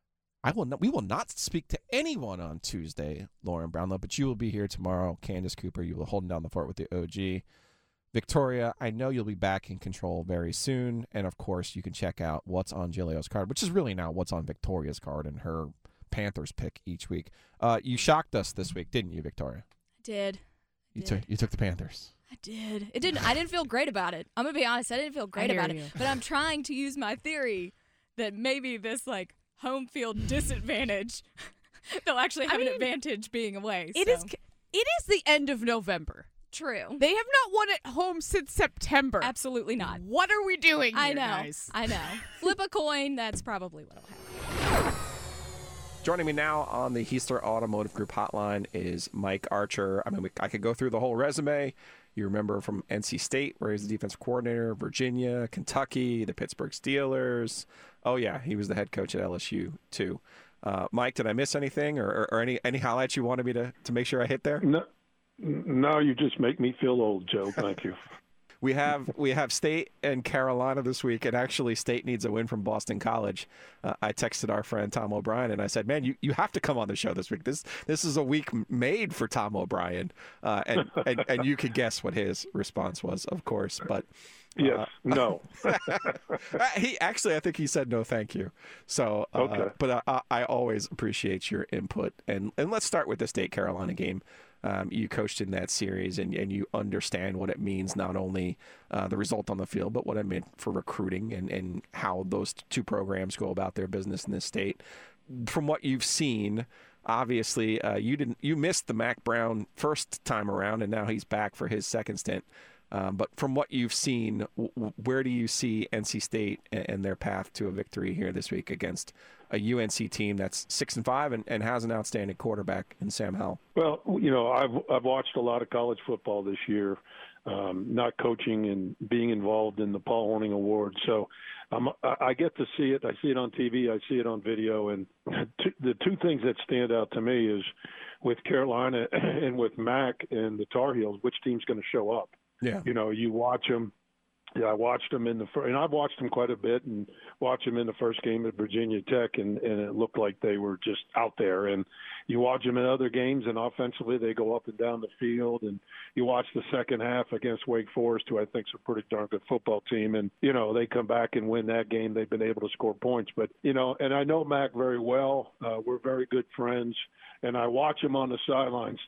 I will not, we will not speak to anyone on Tuesday, Lauren Brownlow, but you will be here tomorrow. Candace Cooper, you will hold down the fort with the O G. Victoria, I know you'll be back in control very soon. And, of course, you can check out what's on Giglio's card, which is really now what's on Victoria's card and her Panthers pick each week. Uh, you shocked us this week, didn't you, Victoria? I did. You, did. took you took the Panthers. I did. It didn't. I didn't feel great about it. I'm gonna be honest. I didn't feel great hear about you. it. But I'm trying to use my theory that maybe this like home field disadvantage, they'll actually have I mean, an advantage being away. It so. is. It is the end of November. True. They have not won at home since September. Absolutely not. What are we doing here, I know. guys? I know. Flip a coin. That's probably what'll happen. Joining me now on the Heisler Automotive Group hotline is Mike Archer. I mean, we, I could go through the whole resume. You remember from N C State, where he's the defensive coordinator, Virginia, Kentucky, the Pittsburgh Steelers. Oh, yeah, he was the head coach at L S U, too. Uh, Mike, did I miss anything or, or, or any, any highlights you wanted me to, to make sure I hit there? No, no, you just make me feel old, Joe. Thank you. We have we have State and Carolina this week, and actually State needs a win from Boston College. Uh, I texted our friend Tom O'Brien, and I said, "Man, you, you have to come on the show this week. This this is a week made for Tom O'Brien." Uh, and, and and you could guess what his response was, of course. But uh, yes, no. he actually, I think he said no, thank you. So, uh, Okay. but I, I always appreciate your input. And and let's start with the State Carolina game. Um, you coached in that series, and, and you understand what it means, not only uh, the result on the field, but what it meant for recruiting and, and how those two programs go about their business in this state. From what you've seen, obviously, uh, you didn't you missed the Mac Brown first time around, and now he's back for his second stint. Um, but from what you've seen, w- w- where do you see N C State and, and their path to a victory here this week against a U N C team that's six and five and, and has an outstanding quarterback in Sam Howell? Well, you know, I've I've watched a lot of college football this year, um, not coaching and being involved in the Paul Hornung Award. So um, I I get to see it. I see it on T V. I see it on video. And t- the two things that stand out to me is with Carolina and with Mac and the Tar Heels, which team's going to show up? Yeah. You know, you watch them. Yeah, I watched them in the first, and I've watched them quite a bit, and watched them in the first game at Virginia Tech, and, and it looked like they were just out there. And you watch them in other games, and offensively they go up and down the field. And you watch the second half against Wake Forest, who I think is a pretty darn good football team, and you know they come back and win that game. They've been able to score points, but you know, and I know Mac very well. Uh, we're very good friends, and I watch him on the sidelines,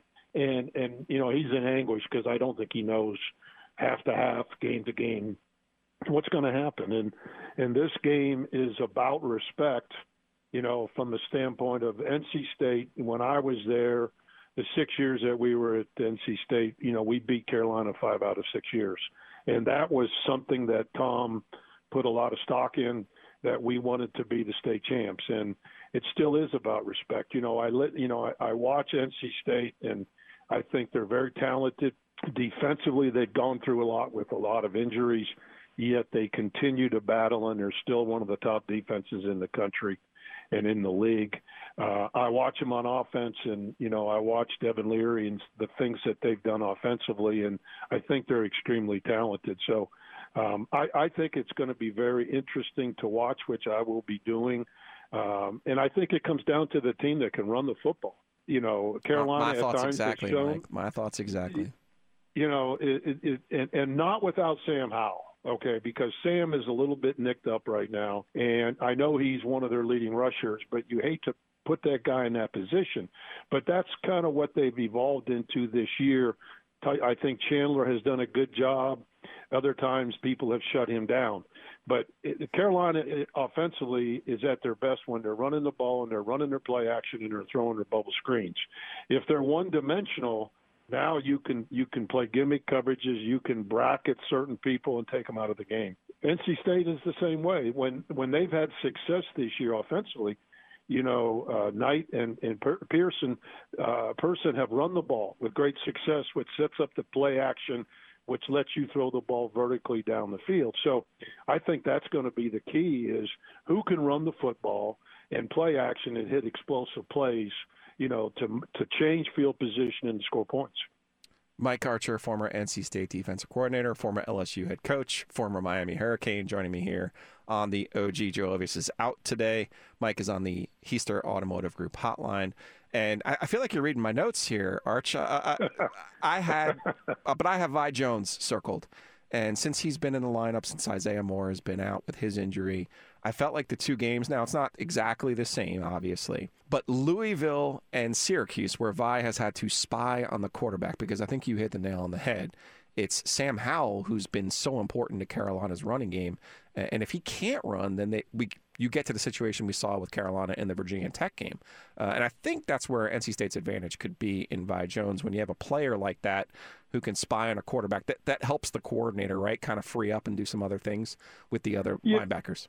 and and you know he's in anguish because I don't think he knows half to half, game to game, what's going to happen. And and this game is about respect, you know, from the standpoint of N C State. When I was there, the six years that we were at N C State, you know, we beat Carolina five out of six years. And that was something that Tom put a lot of stock in, that we wanted to be the state champs. And it still is about respect. You know, I let, you know, I, I watch N C State, and I think they're very talented. Defensively, they've gone through a lot with a lot of injuries, yet they continue to battle, and they're still one of the top defenses in the country. and in the league. Uh, I watch them on offense, and, you know, I watch Devin Leary and the things that they've done offensively, and I think they're extremely talented. So um, I, I think it's going to be very interesting to watch, which I will be doing. Um, and I think it comes down to the team that can run the football. You know, Carolina my, my at thoughts times exactly, has shown, Mike. My thoughts exactly. You know, it, it, it, and, and not without Sam Howell. Okay, because Sam is a little bit nicked up right now, and I know he's one of their leading rushers, but you hate to put that guy in that position. But that's kind of what they've evolved into this year. I think Chandler has done a good job. Other times people have shut him down. But it, Carolina offensively is at their best when they're running the ball and they're running their play action and they're throwing their bubble screens. If they're one-dimensional, now you can you can play gimmick coverages, you can bracket certain people and take them out of the game. N C State is the same way. When when they've had success this year offensively, you know, uh, Knight and, and Pearson, uh, Person have run the ball with great success, which sets up the play action, which lets you throw the ball vertically down the field. So I think that's going to be the key is who can run the football and play action and hit explosive plays, you know, to to change field position and score points. Mike Archer, former N C State defensive coordinator, former L S U head coach, former Miami Hurricane, joining me here on the O G. Joe Ovies is out today. Mike is on the Heister Automotive Group hotline. And I, I feel like you're reading my notes here, Arch. I, I, I had, uh, but I have Vi Jones circled. And since he's been in the lineup, since Isaiah Moore has been out with his injury, I felt like the two games, now it's not exactly the same, obviously, but Louisville and Syracuse, where Vi has had to spy on the quarterback, because I think you hit the nail on the head. It's Sam Howell who's been so important to Carolina's running game. And if he can't run, then they we you get to the situation we saw with Carolina in the Virginia Tech game. Uh, and I think that's where N C State's advantage could be in Vi Jones. When you have a player like that who can spy on a quarterback, that, that helps the coordinator, right, kind of free up and do some other things with the other yeah. linebackers.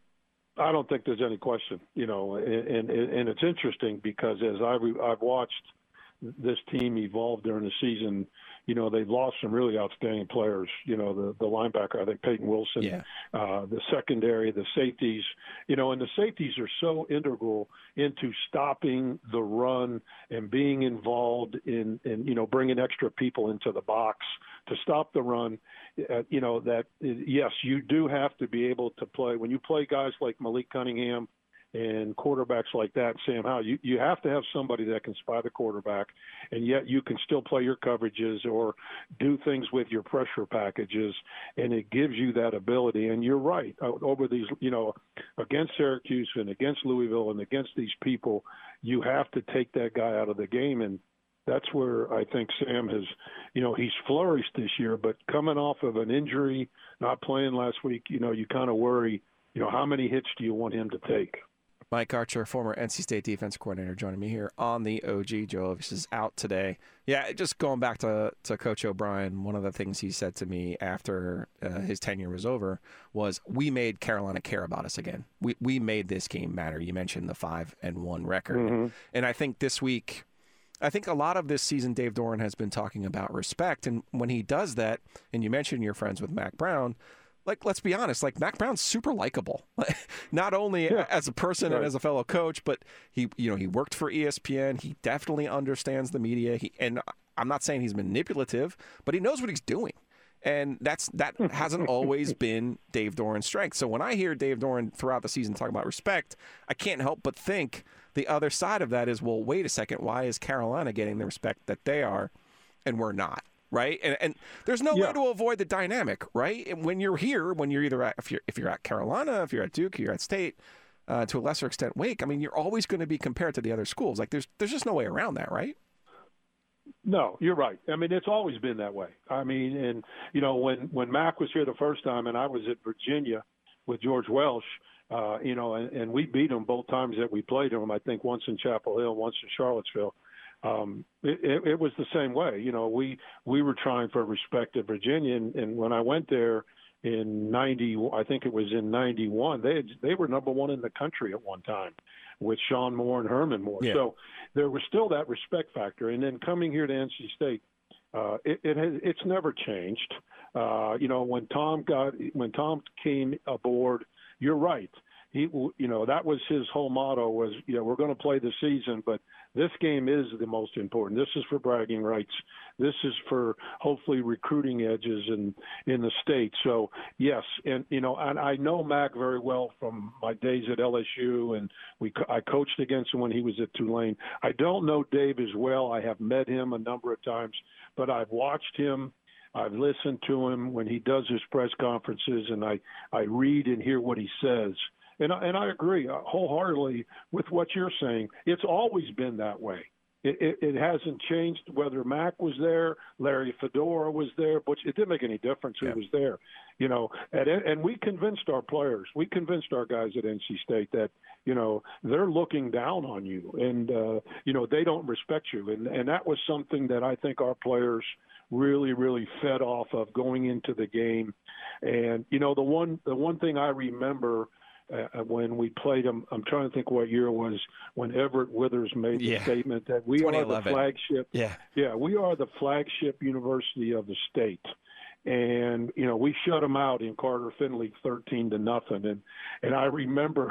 I don't think there's any question, you know, and, and, and it's interesting because as I've, I've watched this team evolve during the season, you know, they've lost some really outstanding players. You know, the, the linebacker, I think Peyton Wilson, yeah. uh, the secondary, the safeties, you know, and the safeties are so integral into stopping the run and being involved in, in you know, bringing extra people into the box to stop the run. Uh, you know, that, yes, you do have to be able to play. When you play guys like Malik Cunningham, and quarterbacks like that, Sam Howell, you, you have to have somebody that can spy the quarterback, and yet you can still play your coverages or do things with your pressure packages, and it gives you that ability. And you're right. Over these, you know, against Syracuse and against Louisville and against these people, you have to take that guy out of the game. And that's where I think Sam has, you know, he's flourished this year, but coming off of an injury, not playing last week, you know, you kind of worry, you know, how many hits do you want him to take? Mike Archer, former N C State defense coordinator, joining me here on the O G. Joe Ovies is out today. Yeah, just going back to, to Coach O'Brien, one of the things he said to me after uh, his tenure was over was, we made Carolina care about us again. We we made this game matter. You mentioned the five and one record. Mm-hmm. And I think this week, I think a lot of this season, Dave Doran has been talking about respect. And when he does that, and you mentioned you're friends with Mack Brown, like, let's be honest, like, Mack Brown's super likable, not only yeah. as a person right. and as a fellow coach, but he, you know, he worked for E S P N. He definitely understands the media. He, and I'm not saying he's manipulative, but he knows what he's doing. And that's that hasn't always been Dave Doran's strength. So when I hear Dave Doran throughout the season talk about respect, I can't help but think the other side of that is, well, wait a second, why is Carolina getting the respect that they are and we're not? Right. And and there's no yeah. way to avoid the dynamic. Right. And when you're here, when you're either at, if you're if you're at Carolina, if you're at Duke, you're at State, uh, to a lesser extent, Wake. I mean, you're always going to be compared to the other schools. Like there's there's just no way around that. Right. No, you're right. I mean, it's always been that way. I mean, and, you know, when, when Mack was here the first time and I was at Virginia with George Welsh, uh, you know, and, and we beat him both times that we played him, I think once in Chapel Hill, once in Charlottesville. Um, it, it, it was the same way. You know, we, we were trying for respect at Virginia. And, and when I went there in ninety, I think it was in ninety-one, they had, they were number one in the country at one time with Sean Moore and Herman Moore. Yeah. So there was still that respect factor. And then coming here to N C State, uh, it, it has, it's never changed. Uh, you know, when Tom got, when Tom came aboard, you're right. he, you know, that was his whole motto was, you know, we're going to play the season, but this game is the most important. This is for bragging rights. This is for hopefully recruiting edges in, in the state. So, yes, and, you know, and I know Mac very well from my days at L S U, and we I coached against him when he was at Tulane. I don't know Dave as well. I have met him a number of times, but I've watched him. I've listened to him when he does his press conferences, and I, I read and hear what he says. And I, and I agree wholeheartedly with what you're saying. It's always been that way. It, it, it hasn't changed whether Mac was there, Larry Fedora was there, but it didn't make any difference who yeah. was there. You know, and, and we convinced our players, we convinced our guys at N C State that, you know, they're looking down on you and, uh, you know, they don't respect you. And, and that was something that I think our players really, really fed off of going into the game. And, you know, the one, the one thing I remember Uh, when we played them, I'm trying to think what year it was when Everett Withers made the yeah. statement that we are the flagship. Yeah. yeah, we are the flagship university of the state. And, you know, we shut them out in Carter Finley thirteen to nothing. And, and I remember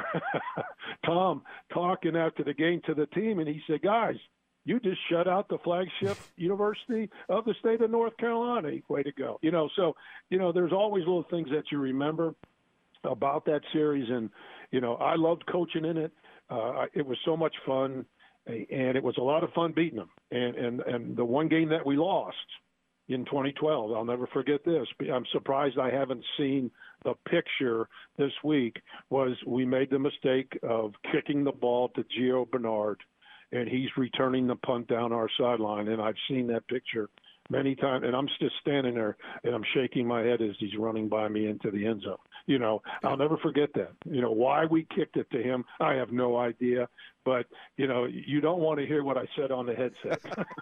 Tom talking after the game to the team, and he said, guys, you just shut out the flagship university of the state of North Carolina. Way to go. You know, so, you know, there's always little things that you remember about that series, and you know I loved coaching in it. Uh, it was so much fun, and it was a lot of fun beating them. And and and the one game that we lost in twenty twelve, I'll never forget this. I'm surprised I haven't seen the picture this week. Was we made the mistake of kicking the ball to Gio Bernard, and he's returning the punt down our sideline, and I've seen that picture many times, and I'm just standing there and I'm shaking my head as he's running by me into the end zone. You know, I'll never forget that. You know, why we kicked it to him, I have no idea. But, you know, you don't want to hear what I said on the headset.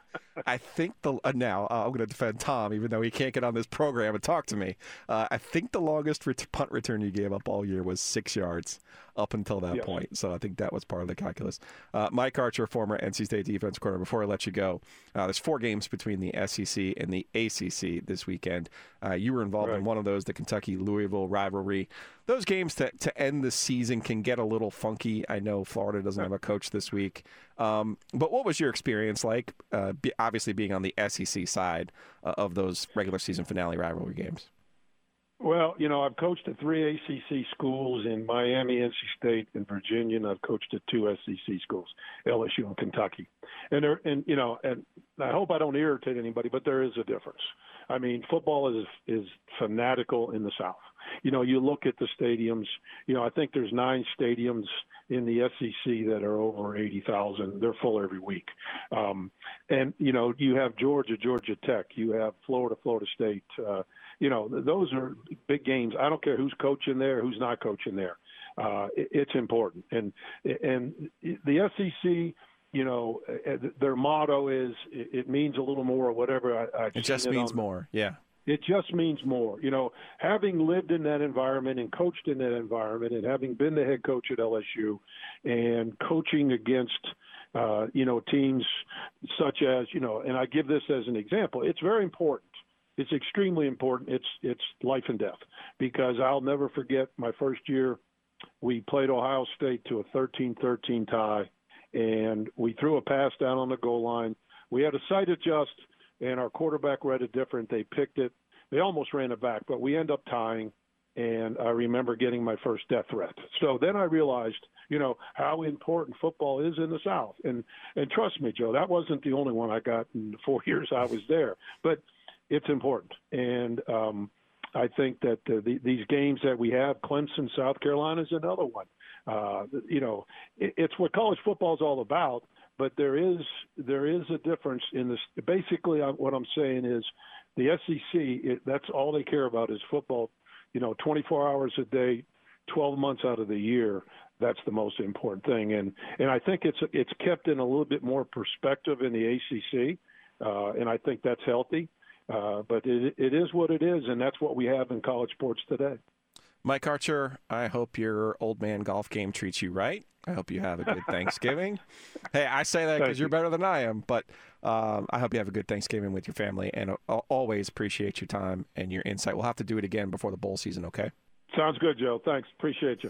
I think the uh, now uh, I'm going to defend Tom, even though he can't get on this program and talk to me. Uh, I think the longest ret- punt return you gave up all year was six yards up until that yes. point. So I think that was part of the calculus. Uh, Mike Archer, former N C State defense coordinator. Before I let you go, uh, there's four games between the S E C and the A C C this weekend. Uh, you were involved right. in one of those, the Kentucky-Louisville rivalry. Those games to, to end the season can get a little funky. I know Florida doesn't have a coach this week. Um, but what was your experience like, uh, be, obviously being on the S E C side uh, of those regular season finale rivalry games? Well, you know, I've coached at three A C C schools in Miami, N C State, and Virginia, and I've coached at two S E C schools, L S U and Kentucky. And, there, and you know, and I hope I don't irritate anybody, but there is a difference. I mean, football is is fanatical in the South. You know, you look at the stadiums. You know, I think there's nine stadiums in the S E C that are over eighty thousand. They're full every week. Um, and, you know, you have Georgia, Georgia Tech. You have Florida, Florida State. Uh, you know, those are big games. I don't care who's coaching there, who's not coaching there. Uh, it, it's important. And and the S E C, you know, their motto is it means a little more or whatever. I, it just means it more, yeah. It just means more. You know, having lived in that environment and coached in that environment and having been the head coach at L S U and coaching against, uh, you know, teams such as, you know, and I give this as an example, it's very important. It's extremely important. It's it's life and death, because I'll never forget my first year. We played Ohio State to a thirteen thirteen tie, and we threw a pass down on the goal line. We had a sight adjust, and our quarterback read it different. They picked it. They almost ran it back, but we end up tying, and I remember getting my first death threat. So then I realized, you know, how important football is in the South. And and trust me, Joe, that wasn't the only one I got in the four years I was there. But it's important. And um, I think that uh, the, these games that we have, Clemson, South Carolina is another one. Uh, you know, it, it's what college football is all about. But there is there is a difference in this. Basically, what I'm saying is the S E C, it, that's all they care about is football, you know, twenty-four hours a day, twelve months out of the year. That's the most important thing. And and I think it's it's kept in a little bit more perspective in the A C C, uh, and I think that's healthy. Uh, but it, it is what it is, and that's what we have in college sports today. Mike Archer, I hope your old man golf game treats you right. I hope you have a good Thanksgiving. Hey, I say that because you're better than I am, but um, I hope you have a good Thanksgiving with your family, and I'll always appreciate your time and your insight. We'll have to do it again before the bowl season, okay? Sounds good, Joe. Thanks. Appreciate you.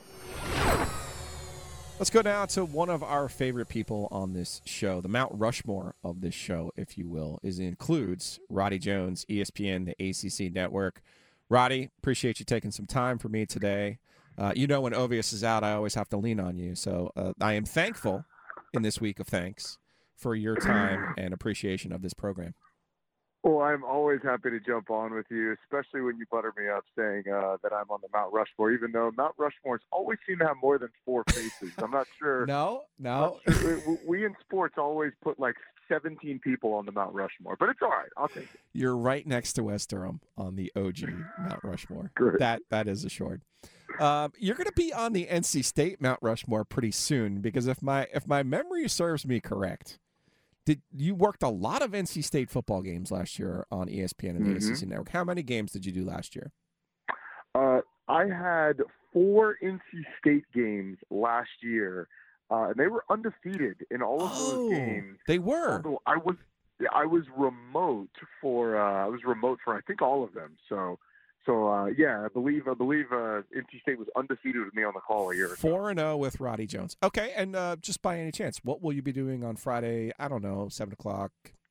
Let's go now to one of our favorite people on this show, the Mount Rushmore of this show, if you will, is includes Roddy Jones, E S P N, the A C C Network. Roddy, appreciate you taking some time for me today. Uh, you know, when Ovius is out, I always have to lean on you. So uh, I am thankful in this week of thanks for your time and appreciation of this program. Well, I'm always happy to jump on with you, especially when you butter me up saying uh, that I'm on the Mount Rushmore, even though Mount Rushmores always seem to have more than four faces. I'm not sure. No, no. Sure. we, we in sports always put like seventeen people on the Mount Rushmore, but it's all right. I'll take it. You're right next to West Durham on the O G Mount Rushmore. Great. That That is assured. Um, you're going to be on the N C State Mount Rushmore pretty soon because if my if my memory serves me correct, did you worked a lot of N C State football games last year on E S P N and the Mm-hmm. A C C Network? How many games did you do last year? Uh, I had four N C State games last year, uh, and they were undefeated in all of Oh, those games. They were. Although I was, I was remote for, uh, I was remote for I think all of them. So, so uh, yeah, I believe, I believe uh, N C State was undefeated with me on the call a year ago. Four and zero with Roddy Jones. Okay, and uh, just by any chance, what will you be doing on Friday? I don't know, seven o'clock,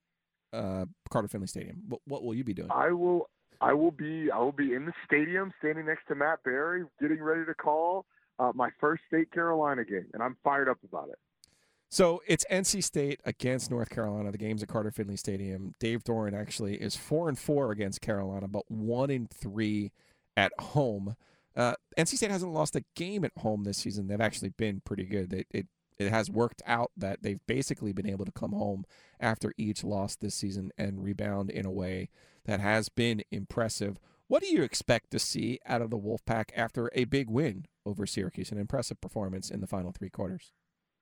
uh, Carter Finley Stadium. What, what will you be doing? I will, I will be, I will be in the stadium, standing next to Matt Berry, getting ready to call uh, my first State Carolina game, and I'm fired up about it. So it's N C State against North Carolina. The game's at Carter Finley Stadium. Dave Doran actually is four and four against Carolina, but one and three at home. Uh, N C State hasn't lost a game at home this season. They've actually been pretty good. It, it it has worked out that they've basically been able to come home after each loss this season and rebound in a way that has been impressive. What do you expect to see out of the Wolfpack after a big win over Syracuse, an impressive performance in the final three quarters?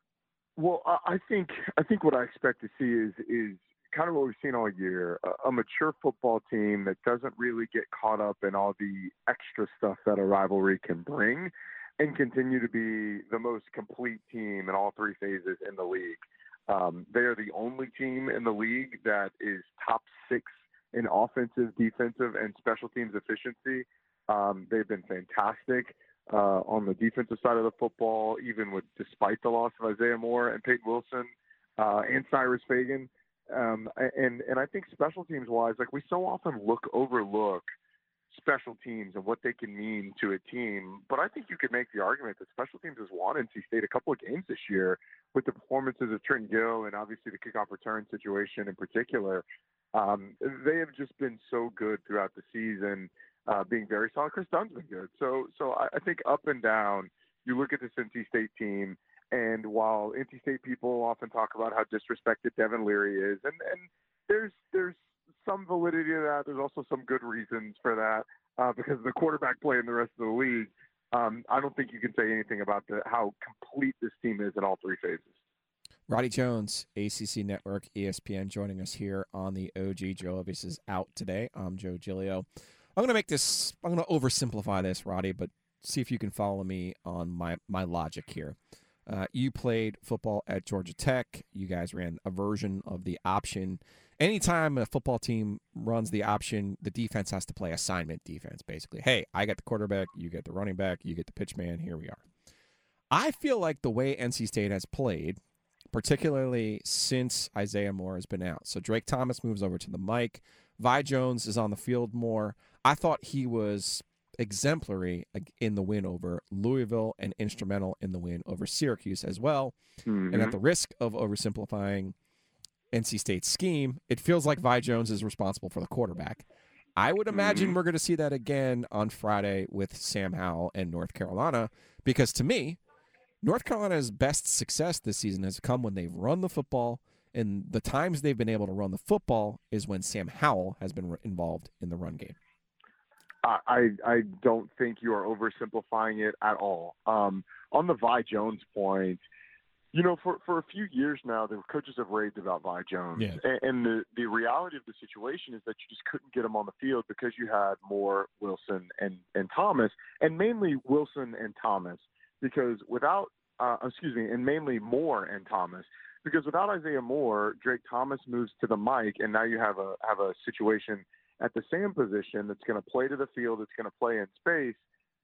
Well, I I think I think what I expect to see is is kind of what we've seen all year: a, a mature football team that doesn't really get caught up in all the extra stuff that a rivalry can bring, and continue to be the most complete team in all three phases in the league. Um, they are the only team in the league that is top six in offensive, defensive, and special teams efficiency. Um, they've been fantastic. Uh, on the defensive side of the football, even with despite the loss of Isaiah Moore and Peyton Wilson uh, and Cyrus Fagan, um, and and I think special teams wise, like we so often look overlook special teams and what they can mean to a team. But I think you could make the argument that special teams has won N C State a couple of games this year with the performances of Trenton Gill and obviously the kickoff return situation in particular. Um, they have just been so good throughout the season. Uh, being very solid. Chris Dunn's been good. So so I, I think up and down, you look at this N C State team, and while N C State people often talk about how disrespected Devin Leary is, and, and there's there's some validity to that. There's also some good reasons for that uh, because of the quarterback play in the rest of the league. Um, I don't think you can say anything about the, how complete this team is in all three phases. Roddy Jones, A C C Network, E S P N, joining us here on the O G. Joe Ovies is out today. I'm Joe Giglio. I'm going to make this, I'm going to oversimplify this, Roddy, but see if you can follow me on my, my logic here. Uh, you played football at Georgia Tech. You guys ran a version of the option. Anytime a football team runs the option, the defense has to play assignment defense, basically. Hey, I get the quarterback, you get the running back, you get the pitch man, here we are. I feel like the way N C State has played, particularly since Isaiah Moore has been out. So Drake Thomas moves over to the mic. Vi Jones is on the field more. I thought he was exemplary in the win over Louisville and instrumental in the win over Syracuse as well. Mm-hmm. And at the risk of oversimplifying N C State's scheme, it feels like Vi Jones is responsible for the quarterback. I would imagine Mm-hmm. we're going to see that again on Friday with Sam Howell and North Carolina, because to me, North Carolina's best success this season has come when they've run the football, and the times they've been able to run the football is when Sam Howell has been involved in the run game. I, I don't think you are oversimplifying it at all. Um, on the Vi Jones point, you know, for, for a few years now, the coaches have raved about Vi Jones. Yeah. And, and the, the reality of the situation is that you just couldn't get him on the field because you had Moore, Wilson, and, and Thomas, and mainly Wilson and Thomas, because without, uh, excuse me, and mainly Moore and Thomas, because without Isaiah Moore, Drake Thomas moves to the mic, and now you have a have a situation at the Sam position that's going to play to the field, it's going to play in space,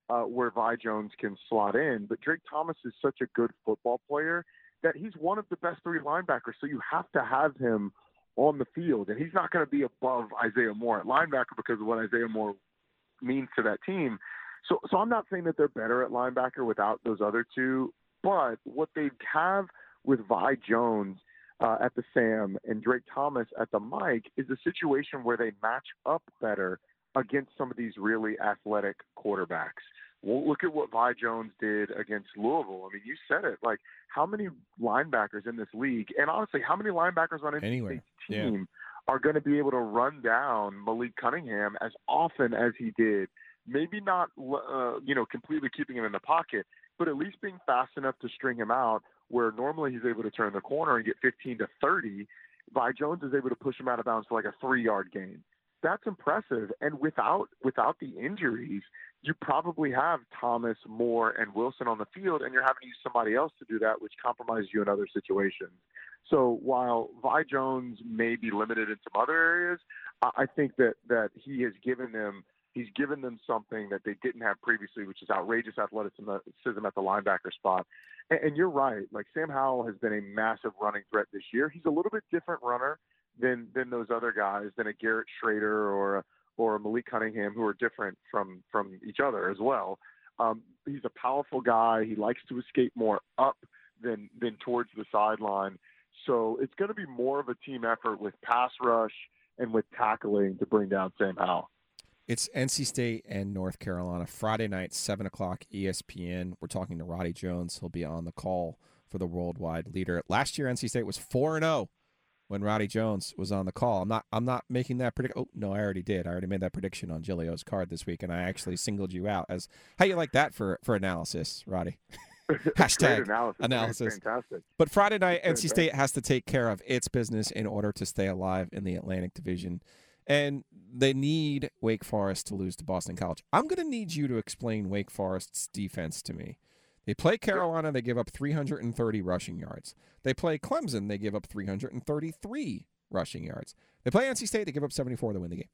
uh, where Vi Jones can slot in. But Drake Thomas is such a good football player that he's one of the best three linebackers. So you have to have him on the field. And he's not going to be above Isaiah Moore at linebacker because of what Isaiah Moore means to that team. So, so I'm not saying that they're better at linebacker without those other two. But what they have with Vi Jones uh, at the Sam and Drake Thomas at the Mike is a situation where they match up better against some of these really athletic quarterbacks. Well, look at what Vi Jones did against Louisville. I mean, you said it. Like, how many linebackers in this league, and honestly, how many linebackers on any team yeah. are going to be able to run down Malik Cunningham as often as he did? Maybe not, uh, you know, completely keeping him in the pocket, but at least being fast enough to string him out where normally he's able to turn the corner and get fifteen to thirty. Vi Jones is able to push him out of bounds for like a three-yard gain. That's impressive. And without without the injuries, you probably have Thomas, Moore, and Wilson on the field, and you're having to use somebody else to do that, which compromises you in other situations. So while Vi Jones may be limited in some other areas, I think that, that he has given them he's given them something that they didn't have previously, which is outrageous athleticism at the linebacker spot. And, and you're right. Like, Sam Howell has been a massive running threat this year. He's a little bit different runner than than those other guys, than a Garrett Schrader or a, or a Malik Cunningham, who are different from, from each other as well. Um, he's a powerful guy. He likes to escape more up than than towards the sideline. So it's going to be more of a team effort with pass rush and with tackling to bring down Sam Howell. It's N C State and North Carolina, Friday night, seven o'clock, E S P N. We're talking to Roddy Jones. He'll be on the call for the worldwide leader. Last year, N C State was four and oh when Roddy Jones was on the call. I'm not I'm not making that prediction. Oh, no, I already did. I already made that prediction on Gilio's card this week, and I actually singled you out as how you like that for, for analysis, Roddy. Hashtag analysis. analysis. Fantastic. But Friday night, N C State has to take care of its business in order to stay alive in the Atlantic Division. And they need Wake Forest to lose to Boston College. I'm going to need you to explain Wake Forest's defense to me. They play Carolina, they give up three hundred thirty rushing yards. They play Clemson, they give up three hundred thirty-three rushing yards. They play N C State, they give up seventy-four to win the game.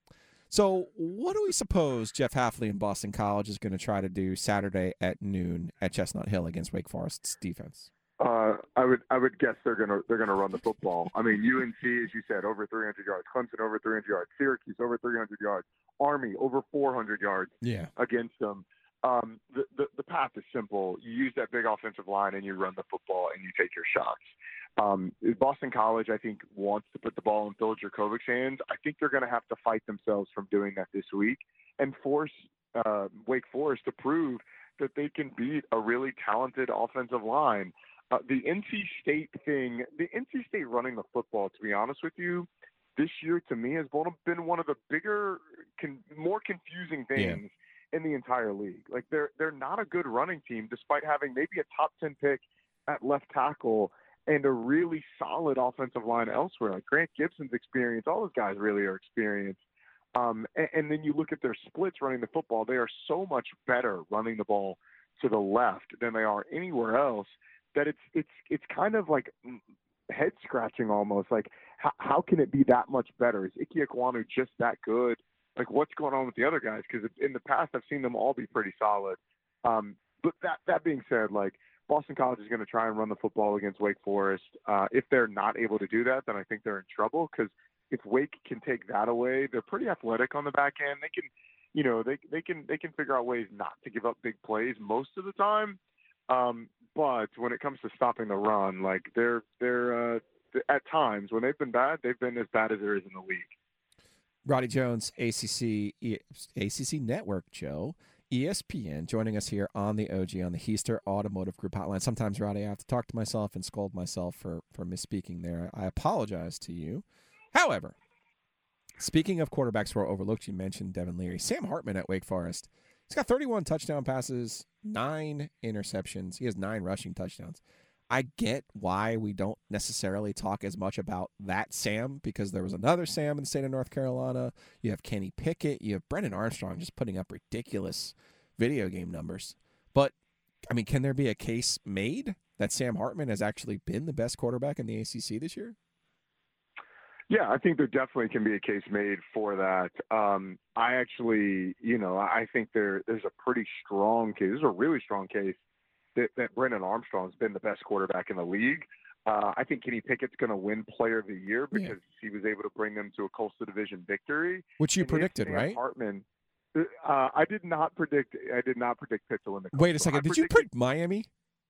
So what do we suppose Jeff Hafley and Boston College is going to try to do Saturday at noon at Chestnut Hill against Wake Forest's defense? Uh, I would I would guess they're gonna they're gonna run the football. I mean, U N C, as you said, over three hundred yards. Clemson over three hundred yards. Syracuse over three hundred yards. Army over four hundred yards. Yeah. Against them. Um, the, the the path is simple. You use that big offensive line and you run the football and you take your shots. Um, Boston College, I think, wants to put the ball in Phil Jurkovic's hands. I think they're going to have to fight themselves from doing that this week and force uh, Wake Forest to prove that they can beat a really talented offensive line. Uh, the N C State thing, the N C State running the football, to be honest with you, this year to me has been one of the bigger, con- more confusing things yeah. in the entire league. Like, they're they're not a good running team, despite having maybe a top ten pick at left tackle and a really solid offensive line elsewhere. Like Grant Gibson's experience, all those guys really are experienced. Um, and, and then you look at their splits running the football; they are so much better running the ball to the left than they are anywhere else. That it's it's it's kind of like head scratching almost. Like, how, how can it be that much better? Is Ike Ekwonu just that good? Like, what's going on with the other guys? Because in the past, I've seen them all be pretty solid. Um, but that that being said, like, Boston College is going to try and run the football against Wake Forest. Uh, if they're not able to do that, then I think they're in trouble. Because if Wake can take that away, they're pretty athletic on the back end. They can, you know, they they can they can figure out ways not to give up big plays most of the time. Um, but when it comes to stopping the run, like they're they're uh, at times when they've been bad, they've been as bad as there is in the league. Roddy Jones, A C C A C C Network, Joe, E S P N, joining us here on the O G on the Heister Automotive Group hotline. Sometimes, Roddy, I have to talk to myself and scold myself for for misspeaking there. I apologize to you. However, speaking of quarterbacks who are overlooked, you mentioned Devin Leary. Sam Hartman at Wake Forest. He's got thirty-one touchdown passes, nine interceptions. He has nine rushing touchdowns. I get why we don't necessarily talk as much about that Sam, because there was another Sam in the state of North Carolina. You have Kenny Pickett. You have Brennan Armstrong just putting up ridiculous video game numbers. But, I mean, can there be a case made that Sam Hartman has actually been the best quarterback in the A C C this year? Yeah, I think there definitely can be a case made for that. Um, I actually, you know, I think there there's a pretty strong case. There's a really strong case that, that Brennan Armstrong's been the best quarterback in the league. Uh, I think Kenny Pickett's going to win Player of the Year because yeah. he was able to bring them to a Coastal Division victory, which you and predicted, Sam right? Hartman. Uh, I did not predict. I did not predict Pitt to win the Coastal. Wait a second. I did predicted, you pick Miami?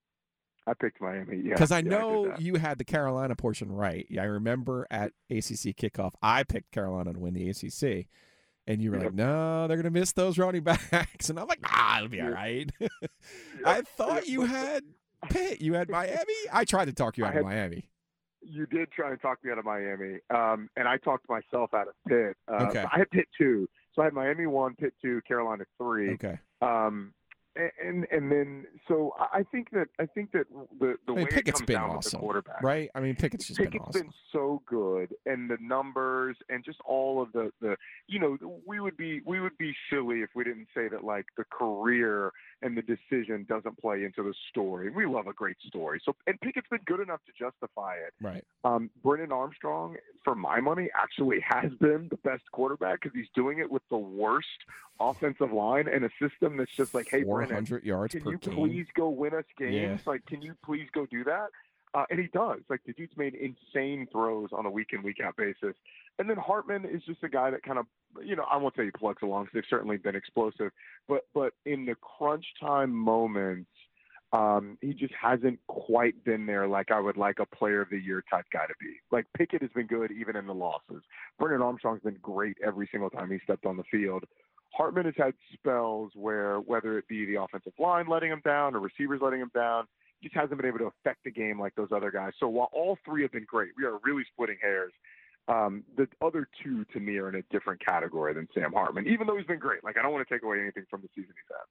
I picked Miami, yeah. Because I yeah, know I you had the Carolina portion right. I remember at A C C kickoff, I picked Carolina to win the A C C. And you were yep. like, no, they're going to miss those running backs. And I'm like, ah, it'll be all right. yep. I thought you had Pitt. You had Miami? I tried to talk you out had, of Miami. You did try to talk me out of Miami. Um, and I talked myself out of Pitt. Uh, okay. I had Pitt two. So I had Miami one, Pitt two, Carolina three. Okay. Um, And and then so I think that I think that the the I mean, way Pickett's it comes been down awesome, with the quarterback, right? I mean, Pickett's just Pickett's been awesome. been so good, and the numbers and just all of the, the you know we would be we would be silly if we didn't say that like the career and the decision doesn't play into the story. We love a great story, so and Pickett's been good enough to justify it. Right. Um, Brennan Armstrong, for my money, actually has been the best quarterback because he's doing it with the worst offensive line and a system that's just like, hey, four hundred Brennan, yards can per you game. please go win us games? Yeah. Like, can you please go do that? Uh, and he does. Like, the dude's made insane throws on a week in, week out basis. And then Hartman is just a guy that kind of, you know, I won't say he plugs along. They've certainly been explosive, but but in the crunch time moments, um, he just hasn't quite been there like I would like a Player of the Year type guy to be. Like, Pickett has been good even in the losses. Brennan Armstrong's been great every single time he stepped on the field. Hartman has had spells where, whether it be the offensive line letting him down or receivers letting him down, he just hasn't been able to affect the game like those other guys. So while all three have been great, we are really splitting hairs. Um, the other two, to me, are in a different category than Sam Hartman, even though he's been great. Like, I don't want to take away anything from the season he's had.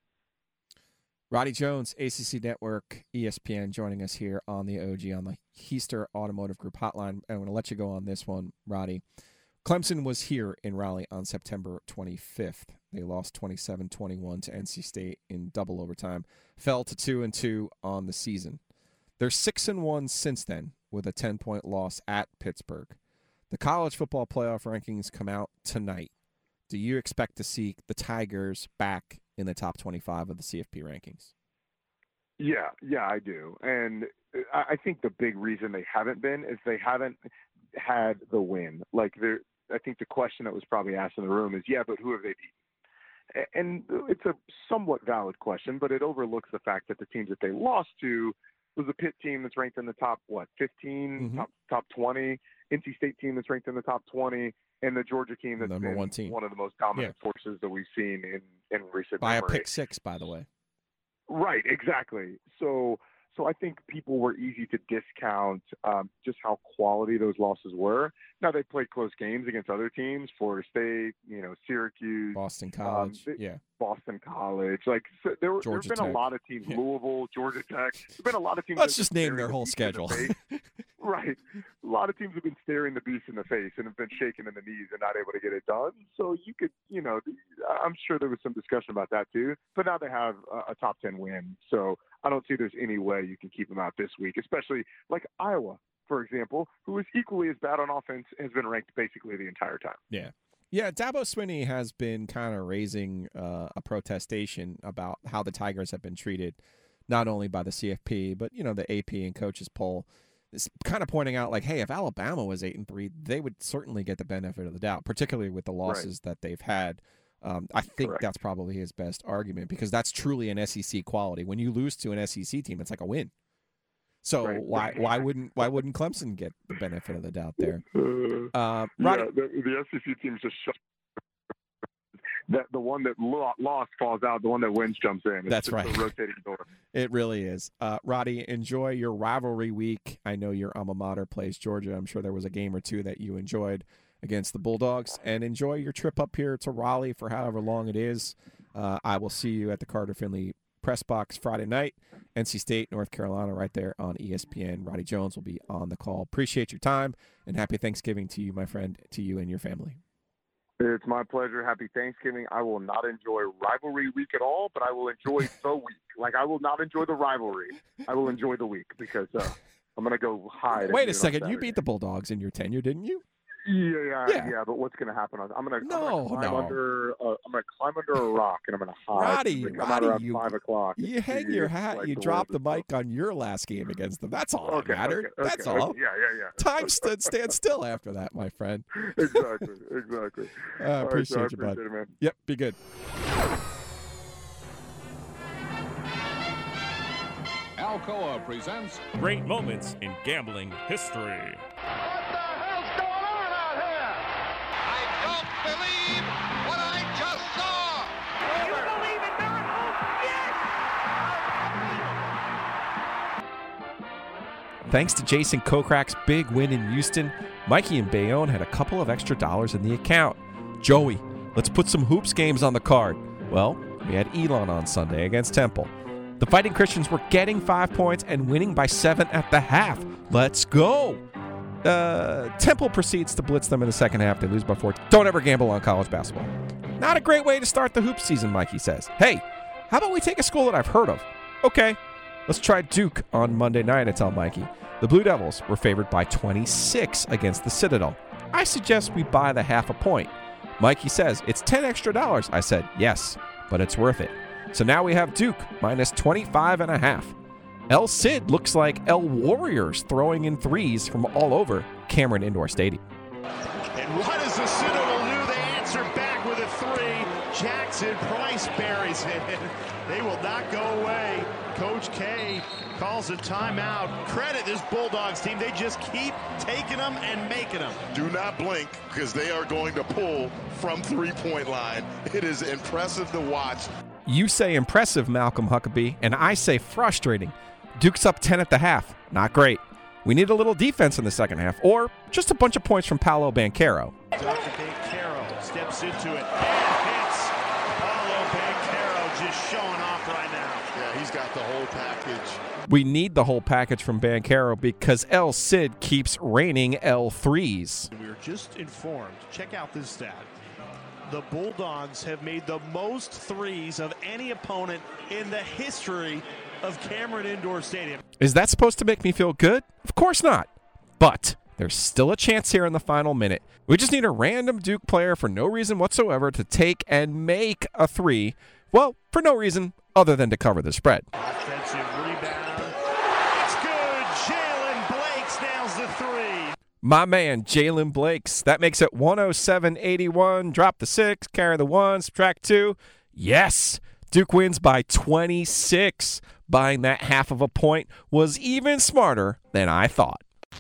Roddy Jones, A C C Network, E S P N, joining us here on the O G on the Heister Automotive Group hotline. I'm going to let you go on this one, Roddy. Clemson was here in Raleigh on September twenty-fifth. They lost twenty-seven twenty-one to N C State in double overtime, fell to two and two on the season. They're six and one since then with a ten-point loss at Pittsburgh. The college football playoff rankings come out tonight. Do you expect to see the Tigers back in the top twenty-five of the C F P rankings? Yeah, yeah, I do. And I think the big reason they haven't been is they haven't had the win. Like, they're I think the question that was probably asked in the room is, yeah, but who have they beaten? And it's a somewhat valid question, but it overlooks the fact that the teams that they lost to was a Pitt team that's ranked in the top, what, fifteen, mm-hmm. top, top twenty, N C State team that's ranked in the top twenty, and the Georgia team that's Number been one, team. one of the most dominant yeah. forces that we've seen in, in recent By memory. a pick six, by the way. Right, exactly. So So I think people were easy to discount um, just how quality those losses were. Now, they played close games against other teams, Florida State, you know, Syracuse. Boston College, um, yeah. Boston College. Like, so there were, there have been Tech. a lot of teams, yeah. Louisville, Georgia Tech. There have been a lot of teams. Let's just name their whole schedule. Right. A lot of teams have been staring the beast in the face and have been shaken in the knees and not able to get it done. So you could, you know, I'm sure there was some discussion about that too. But now they have a, a top ten win. So I don't see there's any way you can keep them out this week, especially like Iowa, for example, who is equally as bad on offense, has been ranked basically the entire time. Yeah. Yeah, Dabo Swinney has been kind of raising uh, a protestation about how the Tigers have been treated, not only by the C F P, but, you know, the A P and coaches poll. It's kind of pointing out, like, hey, if Alabama was eight and three, they would certainly get the benefit of the doubt, particularly with the losses right. that they've had. Um, I think Correct. that's probably his best argument because that's truly an S E C quality. When you lose to an S E C team, it's like a win. So right. why why wouldn't why wouldn't Clemson get the benefit of the doubt there? Uh, yeah, the, the S E C teams just shut. That the one that lost falls out, the one that wins jumps in. It's That's just right. A rotating door. It really is. Uh, Roddy, enjoy your rivalry week. I know your alma mater plays Georgia. I'm sure there was a game or two that you enjoyed against the Bulldogs. And enjoy your trip up here to Raleigh for however long it is. Uh, I will see you at the Carter Finley press box Friday night. N C State, North Carolina, right there on E S P N. Roddy Jones will be on the call. Appreciate your time, and happy Thanksgiving to you, my friend, to you and your family. It's my pleasure. Happy Thanksgiving. I will not enjoy rivalry week at all, but I will enjoy the week. Like, I will not enjoy the rivalry. I will enjoy the week because uh, I'm going to go hide. Wait a second. You beat the Bulldogs in your tenure, didn't you? Yeah, yeah, Yeah. yeah. But what's going to happen? I'm going to No, climb no. under. Uh, I'm going to climb under a rock and I'm going to hide. Roddy, I'm gonna come out Roddy, around you- five o'clock. You and hang see your if, hat, like, you the drop the world mic on your last game against them. That's all Okay, that mattered. okay, That's okay, all. okay. Yeah, yeah, yeah. Time stood stand still after that, my friend. is- Exactly, exactly. I All right, appreciate so I you, bud. appreciate it, man. Yep, be good. Alcoa presents Great moments in gambling history. Thanks to Jason Kokrak's big win in Houston, Mikey and Bayonne had a couple of extra dollars in the account. Joey, let's put some hoops games on the card. Well, we had Elon on Sunday against Temple. The Fighting Christians were getting five points and winning by seven at the half. Let's go! Uh, Temple proceeds to blitz them in the second half. They lose by four. Don't ever gamble on college basketball. Not a great way to start the hoop season, Mikey says. Hey, how about we take a school that I've heard of? Okay, let's try Duke on Monday night, I tell Mikey. The Blue Devils were favored by twenty-six against the Citadel. I suggest we buy the half a point. Mikey says, it's ten extra dollars. I said, yes, but it's worth it. So now we have Duke minus twenty-five and a half. El Cid looks like El Warriors throwing in threes from all over Cameron Indoor Stadium. And what does the Citadel do? They answer back with a three. Jackson Price buries it. They will not go away. Coach K calls a timeout. Credit this Bulldogs team. They just keep taking them and making them. Do not blink because they are going to pull from three-point line. It is impressive to watch. You say impressive, Malcolm Huckabee, and I say frustrating. Duke's up ten at the half. Not great. We need a little defense in the second half, or just a bunch of points from Paolo Banchero. Doctor Banchero steps into it and hits. Paolo Banchero just showing off right now. Yeah, he's got the whole package. We need the whole package from Banchero because El Cid keeps raining L threes. We were just informed. Check out this stat. The Bulldogs have made the most threes of any opponent in the history of Cameron Indoor Stadium. Is that supposed to make me feel good? Of course not. But there's still a chance here in the final minute. We just need a random Duke player for no reason whatsoever to take and make a three. Well, for no reason other than to cover the spread. Offensive rebound. It's good. Jalen Blakes nails the three. My man, Jalen Blakes. That makes it one oh seven eighty-one. Drop the six, carry the one, subtract two. Yes! Duke wins by twenty-six. Buying that half of a point was even smarter than I thought.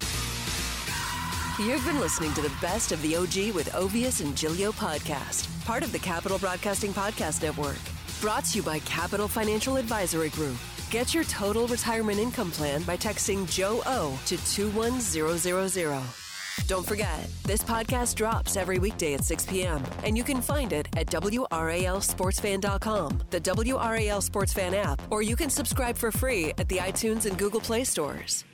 You've been listening to the best of the O G with Ovius and Giglio podcast, part of the Capital Broadcasting Podcast Network. Brought to you by Capital Financial Advisory Group. Get your total retirement income plan by texting Joe O to two one zero zero zero. Don't forget, this podcast drops every weekday at six p.m., and you can find it at W R A L sports fan dot com, the W R A L Sports Fan app, or you can subscribe for free at the iTunes and Google Play stores.